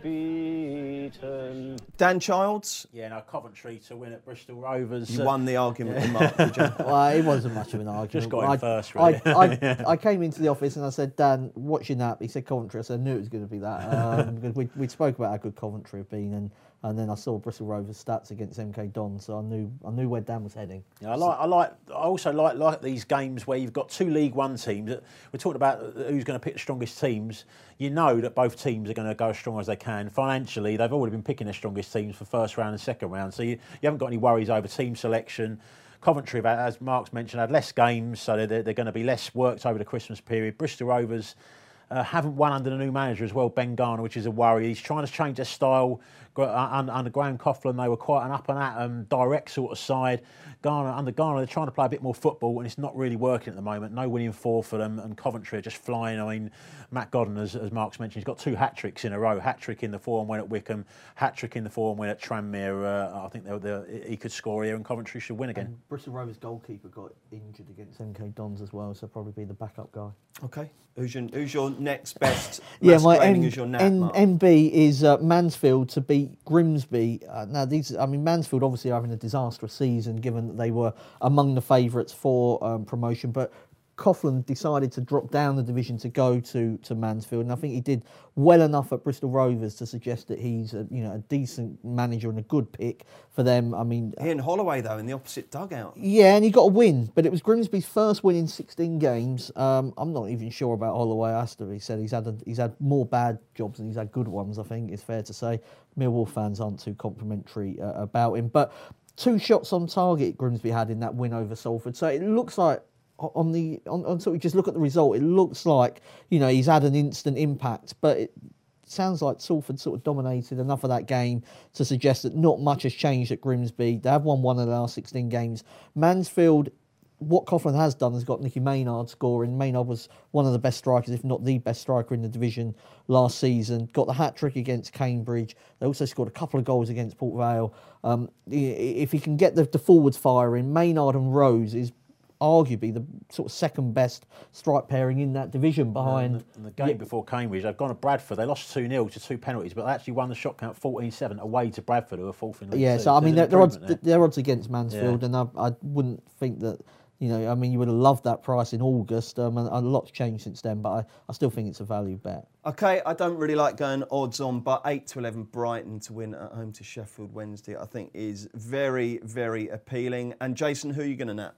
beaten. Dan Childs? Yeah, no, Coventry to win at Bristol Rovers. You uh, won the argument with Mark, did you? Well, it wasn't much of an argument. Just got him I, first, really. I, I, I came into the office and I said, Dan, what's your nap? He said Coventry. I said, I knew it was going to be that. Um, because we, we spoke about how good Coventry have been, and, and then I saw Bristol Rovers stats against M K Dons, so I knew I knew where Dan was heading. Yeah, I like. I like. I also like like these games where you've got two League One teams. We're talking about who's going to pick the strongest teams. You know that both teams are going to go as strong as they can. Financially, they've already been picking their strongest teams for first round and second round, so you, you haven't got any worries over team selection. Coventry, as Mark's mentioned, had less games, so they're, they're going to be less worked over the Christmas period. Bristol Rovers uh, haven't won under the new manager as well, Ben Garner, which is a worry. He's trying to change their style. Under Graham Coughlin, they were quite an up and at um, direct sort of side. Garner, under Garner, they're trying to play a bit more football, and it's not really working at the moment. No winning four for them, and Coventry are just flying. I mean, Matt Godden, as, as Mark's mentioned, he's got two hat tricks in a row. Hat trick in the four and win at Wickham. Hat trick in the four and win at Tranmere. Uh, I think they're, they're, he could score here, and Coventry should win again. And Bristol Rovers goalkeeper got injured against M K Dons as well, so probably be the backup guy. Okay. Who's your, who's your next best? Yeah, my M, as your nap, N, M B is uh, Mansfield to beat Grimsby. Uh, now, these, I mean, Mansfield obviously are having a disastrous season, given that they were among the favourites for um, promotion, but Coughlin decided to drop down the division to go to, to Mansfield, and I think he did well enough at Bristol Rovers to suggest that he's a, you know, a decent manager and a good pick for them. I mean, Ian Holloway though in the opposite dugout. Yeah, and he got a win, but it was Grimsby's first win in sixteen games. Um, I'm not even sure about Holloway. Has to be said, he's had a, he's had more bad jobs than he's had good ones. I think it's fair to say. Millwall fans aren't too complimentary uh, about him, but two shots on target Grimsby had in that win over Salford. So it looks like. On the on, on sort of just look at the result, it looks like, you know, he's had an instant impact, but it sounds like Salford sort of dominated enough of that game to suggest that not much has changed at Grimsby. They have won one of the last sixteen games. Mansfield, what Coughlin has done is got Nicky Maynard scoring. Maynard was one of the best strikers, if not the best striker in the division last season. Got the hat trick against Cambridge. They also scored a couple of goals against Port Vale. Um, if he can get the, the forwards firing, Maynard and Rose is arguably the sort of second best strike pairing in that division behind... And the, and the game yeah. before Cambridge, they've gone to Bradford. They lost two nil to two penalties, but they actually won the shot count fourteen seven away to Bradford, who are fourth in League Yeah, two. so I mean, they're, they're, odds, there. they're odds against Mansfield, yeah. and I, I wouldn't think that, you know, I mean, you would have loved that price in August, um, and a lot's changed since then, but I, I still think it's a value bet. Okay, I don't really like going odds on, but eight to eleven Brighton to win at home to Sheffield Wednesday, I think is very, very appealing. And Jason, who are you going to nap?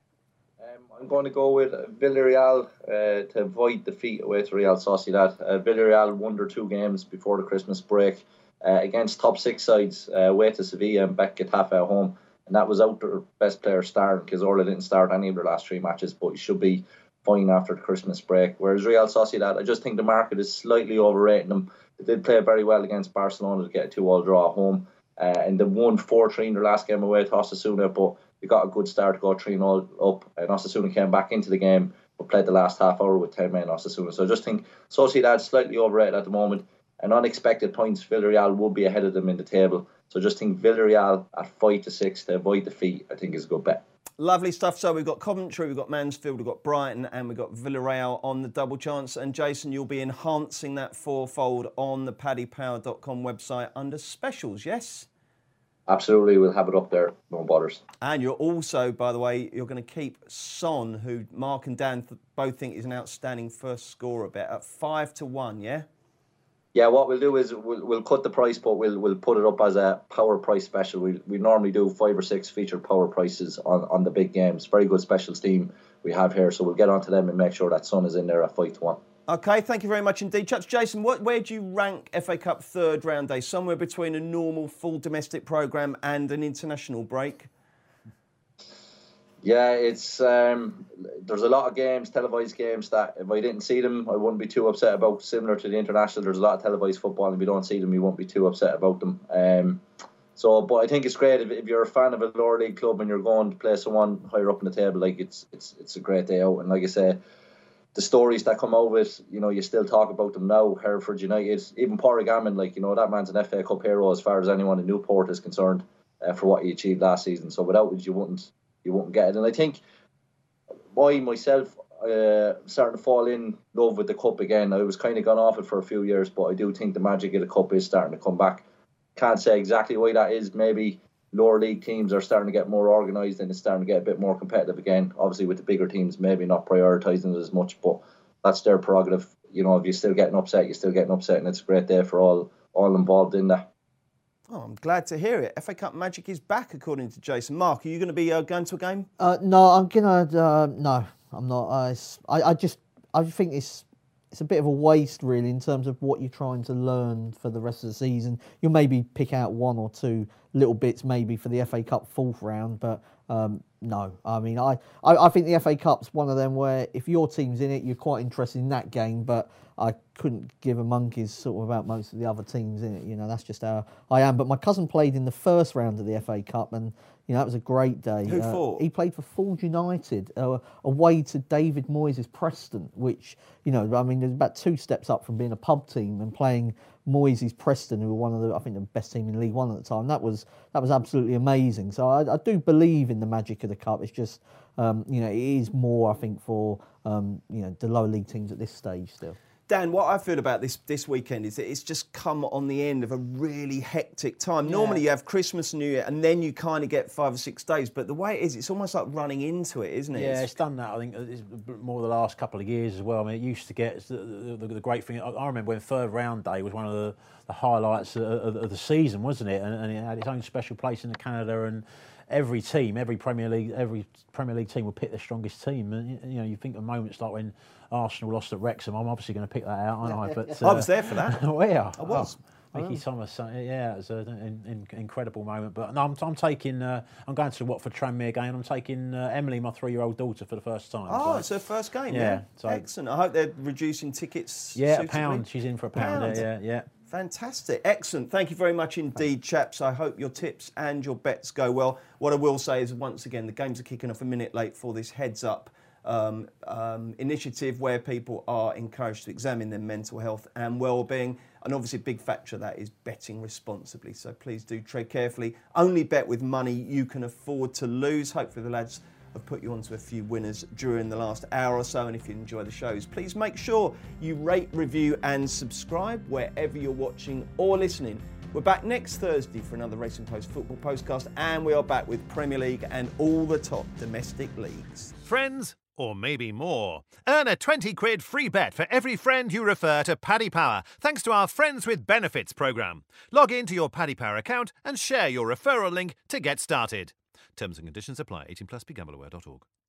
I'm going to go with Villarreal uh, to avoid defeat away to Real Sociedad. Uh, Villarreal won their two games before the Christmas break uh, against top six sides, uh, away to Sevilla and back Getafe at home. And that was out their best player starting, because Orla didn't start any of their last three matches, but he should be fine after the Christmas break. Whereas Real Sociedad, I just think the market is slightly overrating them. They did play very well against Barcelona to get a two all draw at home. Uh, and they won four three in their last game away to Osasuna, but they got a good start to go three nil up, and Osasuna came back into the game but played the last half hour with ten men Osasuna. So I just think Sociedad slightly overrated at the moment, and unexpected points Villarreal would be ahead of them in the table. So I just think Villarreal at five to six to avoid defeat, I think is a good bet. Lovely stuff. So we've got Coventry, we've got Mansfield, we've got Brighton, and we've got Villarreal on the double chance. And Jason, you'll be enhancing that fourfold on the paddy power dot com website under specials, yes? absolutely, we'll have it up there, no bothers. And you're also, by the way, you're going to keep Son, who Mark and Dan th- both think is an outstanding first scorer bet, at five to one, yeah? Yeah, what we'll do is we'll, we'll cut the price, but we'll we'll put it up as a power price special. We we normally do five or six featured power prices on, on the big games. Very good specials team we have here, so we'll get onto them and make sure that Son is in there at five to one. Okay, thank you very much indeed, chaps. Jason, what, where do you rank F A Cup third round day? Somewhere between a normal full domestic programme and an international break? Yeah, it's um, there's a lot of games, televised games, that if I didn't see them, I wouldn't be too upset about. Similar to the international, there's a lot of televised football, and if you don't see them, you won't be too upset about them. Um, so, but I think it's great if, if you're a fan of a lower league club and you're going to play someone higher up in the table. Like it's it's it's a great day out, and like I say, the stories that come out of it, you know, you still talk about them now. Hereford United, even Pádraig Amon, like you know, that man's an F A Cup hero as far as anyone in Newport is concerned uh, for what he achieved last season. So without it, you wouldn't. You won't get it. And I think I, myself, uh, starting to fall in love with the Cup again. I was kind of gone off it for a few years, but I do think the magic of the Cup is starting to come back. Can't say exactly why that is. Maybe lower league teams are starting to get more organised and it's starting to get a bit more competitive again. Obviously with the bigger teams, maybe not prioritising it as much, but that's their prerogative. You know, if you're still getting upset, you're still getting upset, and it's a great day for all, all involved in that. Oh, I'm glad to hear it. F A Cup magic is back, according to Jason. Mark, are you going to be uh, going to a game? Uh, no, I'm gonna. Uh, no, I'm not. Uh, I, I just, I think it's, it's a bit of a waste, really, in terms of what you're trying to learn for the rest of the season. You'll maybe pick out one or two little bits, maybe for the F A Cup fourth round, but um, no. I mean, I, I, I think the F A Cup's one of them where if your team's in it, you're quite interested in that game, but I couldn't give a monkey's sort of about most of the other teams in it. You know, that's just how I am. But my cousin played in the first round of the F A Cup, and you know that was a great day. Who uh, for? He played for Ford United, uh, away to David Moyes' Preston, which you know, I mean, there's about two steps up from being a pub team and playing Moyes' Preston, who were one of the, I think, the best team in League One at the time. That was that was absolutely amazing. So I, I do believe in the magic of the cup. It's just, um, you know, it is more, I think, for um, you know the lower league teams at this stage still. Dan, what I feel about this this weekend is that it's just come on the end of a really hectic time. Yeah. Normally you have Christmas and New Year and then you kind of get five or six days, but the way it is, it's almost like running into it, isn't it? Yeah, It's- it's done that. I think it's more the last couple of years as well. I mean, it used to get the, the, the great thing. I, I remember when third round day was one of the, the highlights of, of, of the season, wasn't it? And, and it had its own special place in the Canada, and every team, every Premier League, every Premier League team will pick their strongest team. And you know, you think of moments like when Arsenal lost at Wrexham. I'm obviously going to pick that out, aren't I? But I was there for that. Oh, yeah, I was. Oh, Mickey Thomas, uh, yeah, it was an in, in, incredible moment. But no, I'm, I'm taking, uh, I'm going to the Watford Tranmere game. I'm taking uh, Emily, my three-year-old daughter, for the first time. Oh, so. it's her first game, yeah. Yeah, so- Excellent. I hope they're reducing tickets. Yeah, a suitably. pound. She's in for a pound. Pound. Yeah, yeah, yeah. Fantastic. Excellent. Thank you very much indeed, chaps. I hope your tips and your bets go well. What I will say is, once again, the games are kicking off a minute late for this Heads Up um, um, initiative where people are encouraged to examine their mental health and well-being. And obviously a big factor of that is betting responsibly. So please do tread carefully. Only bet with money you can afford to lose. Hopefully the lads have put you onto a few winners during the last hour or so, and if you enjoy the shows, please make sure you rate, review and subscribe wherever you're watching or listening. We're back next Thursday for another Racing Post football postcast, and we are back with Premier League and all the top domestic leagues. Friends, or maybe more. Earn a twenty quid free bet for every friend you refer to Paddy Power, thanks to our Friends with Benefits programme. Log into your Paddy Power account and share your referral link to get started. Terms and conditions apply. eighteen plus, be gamble aware dot org.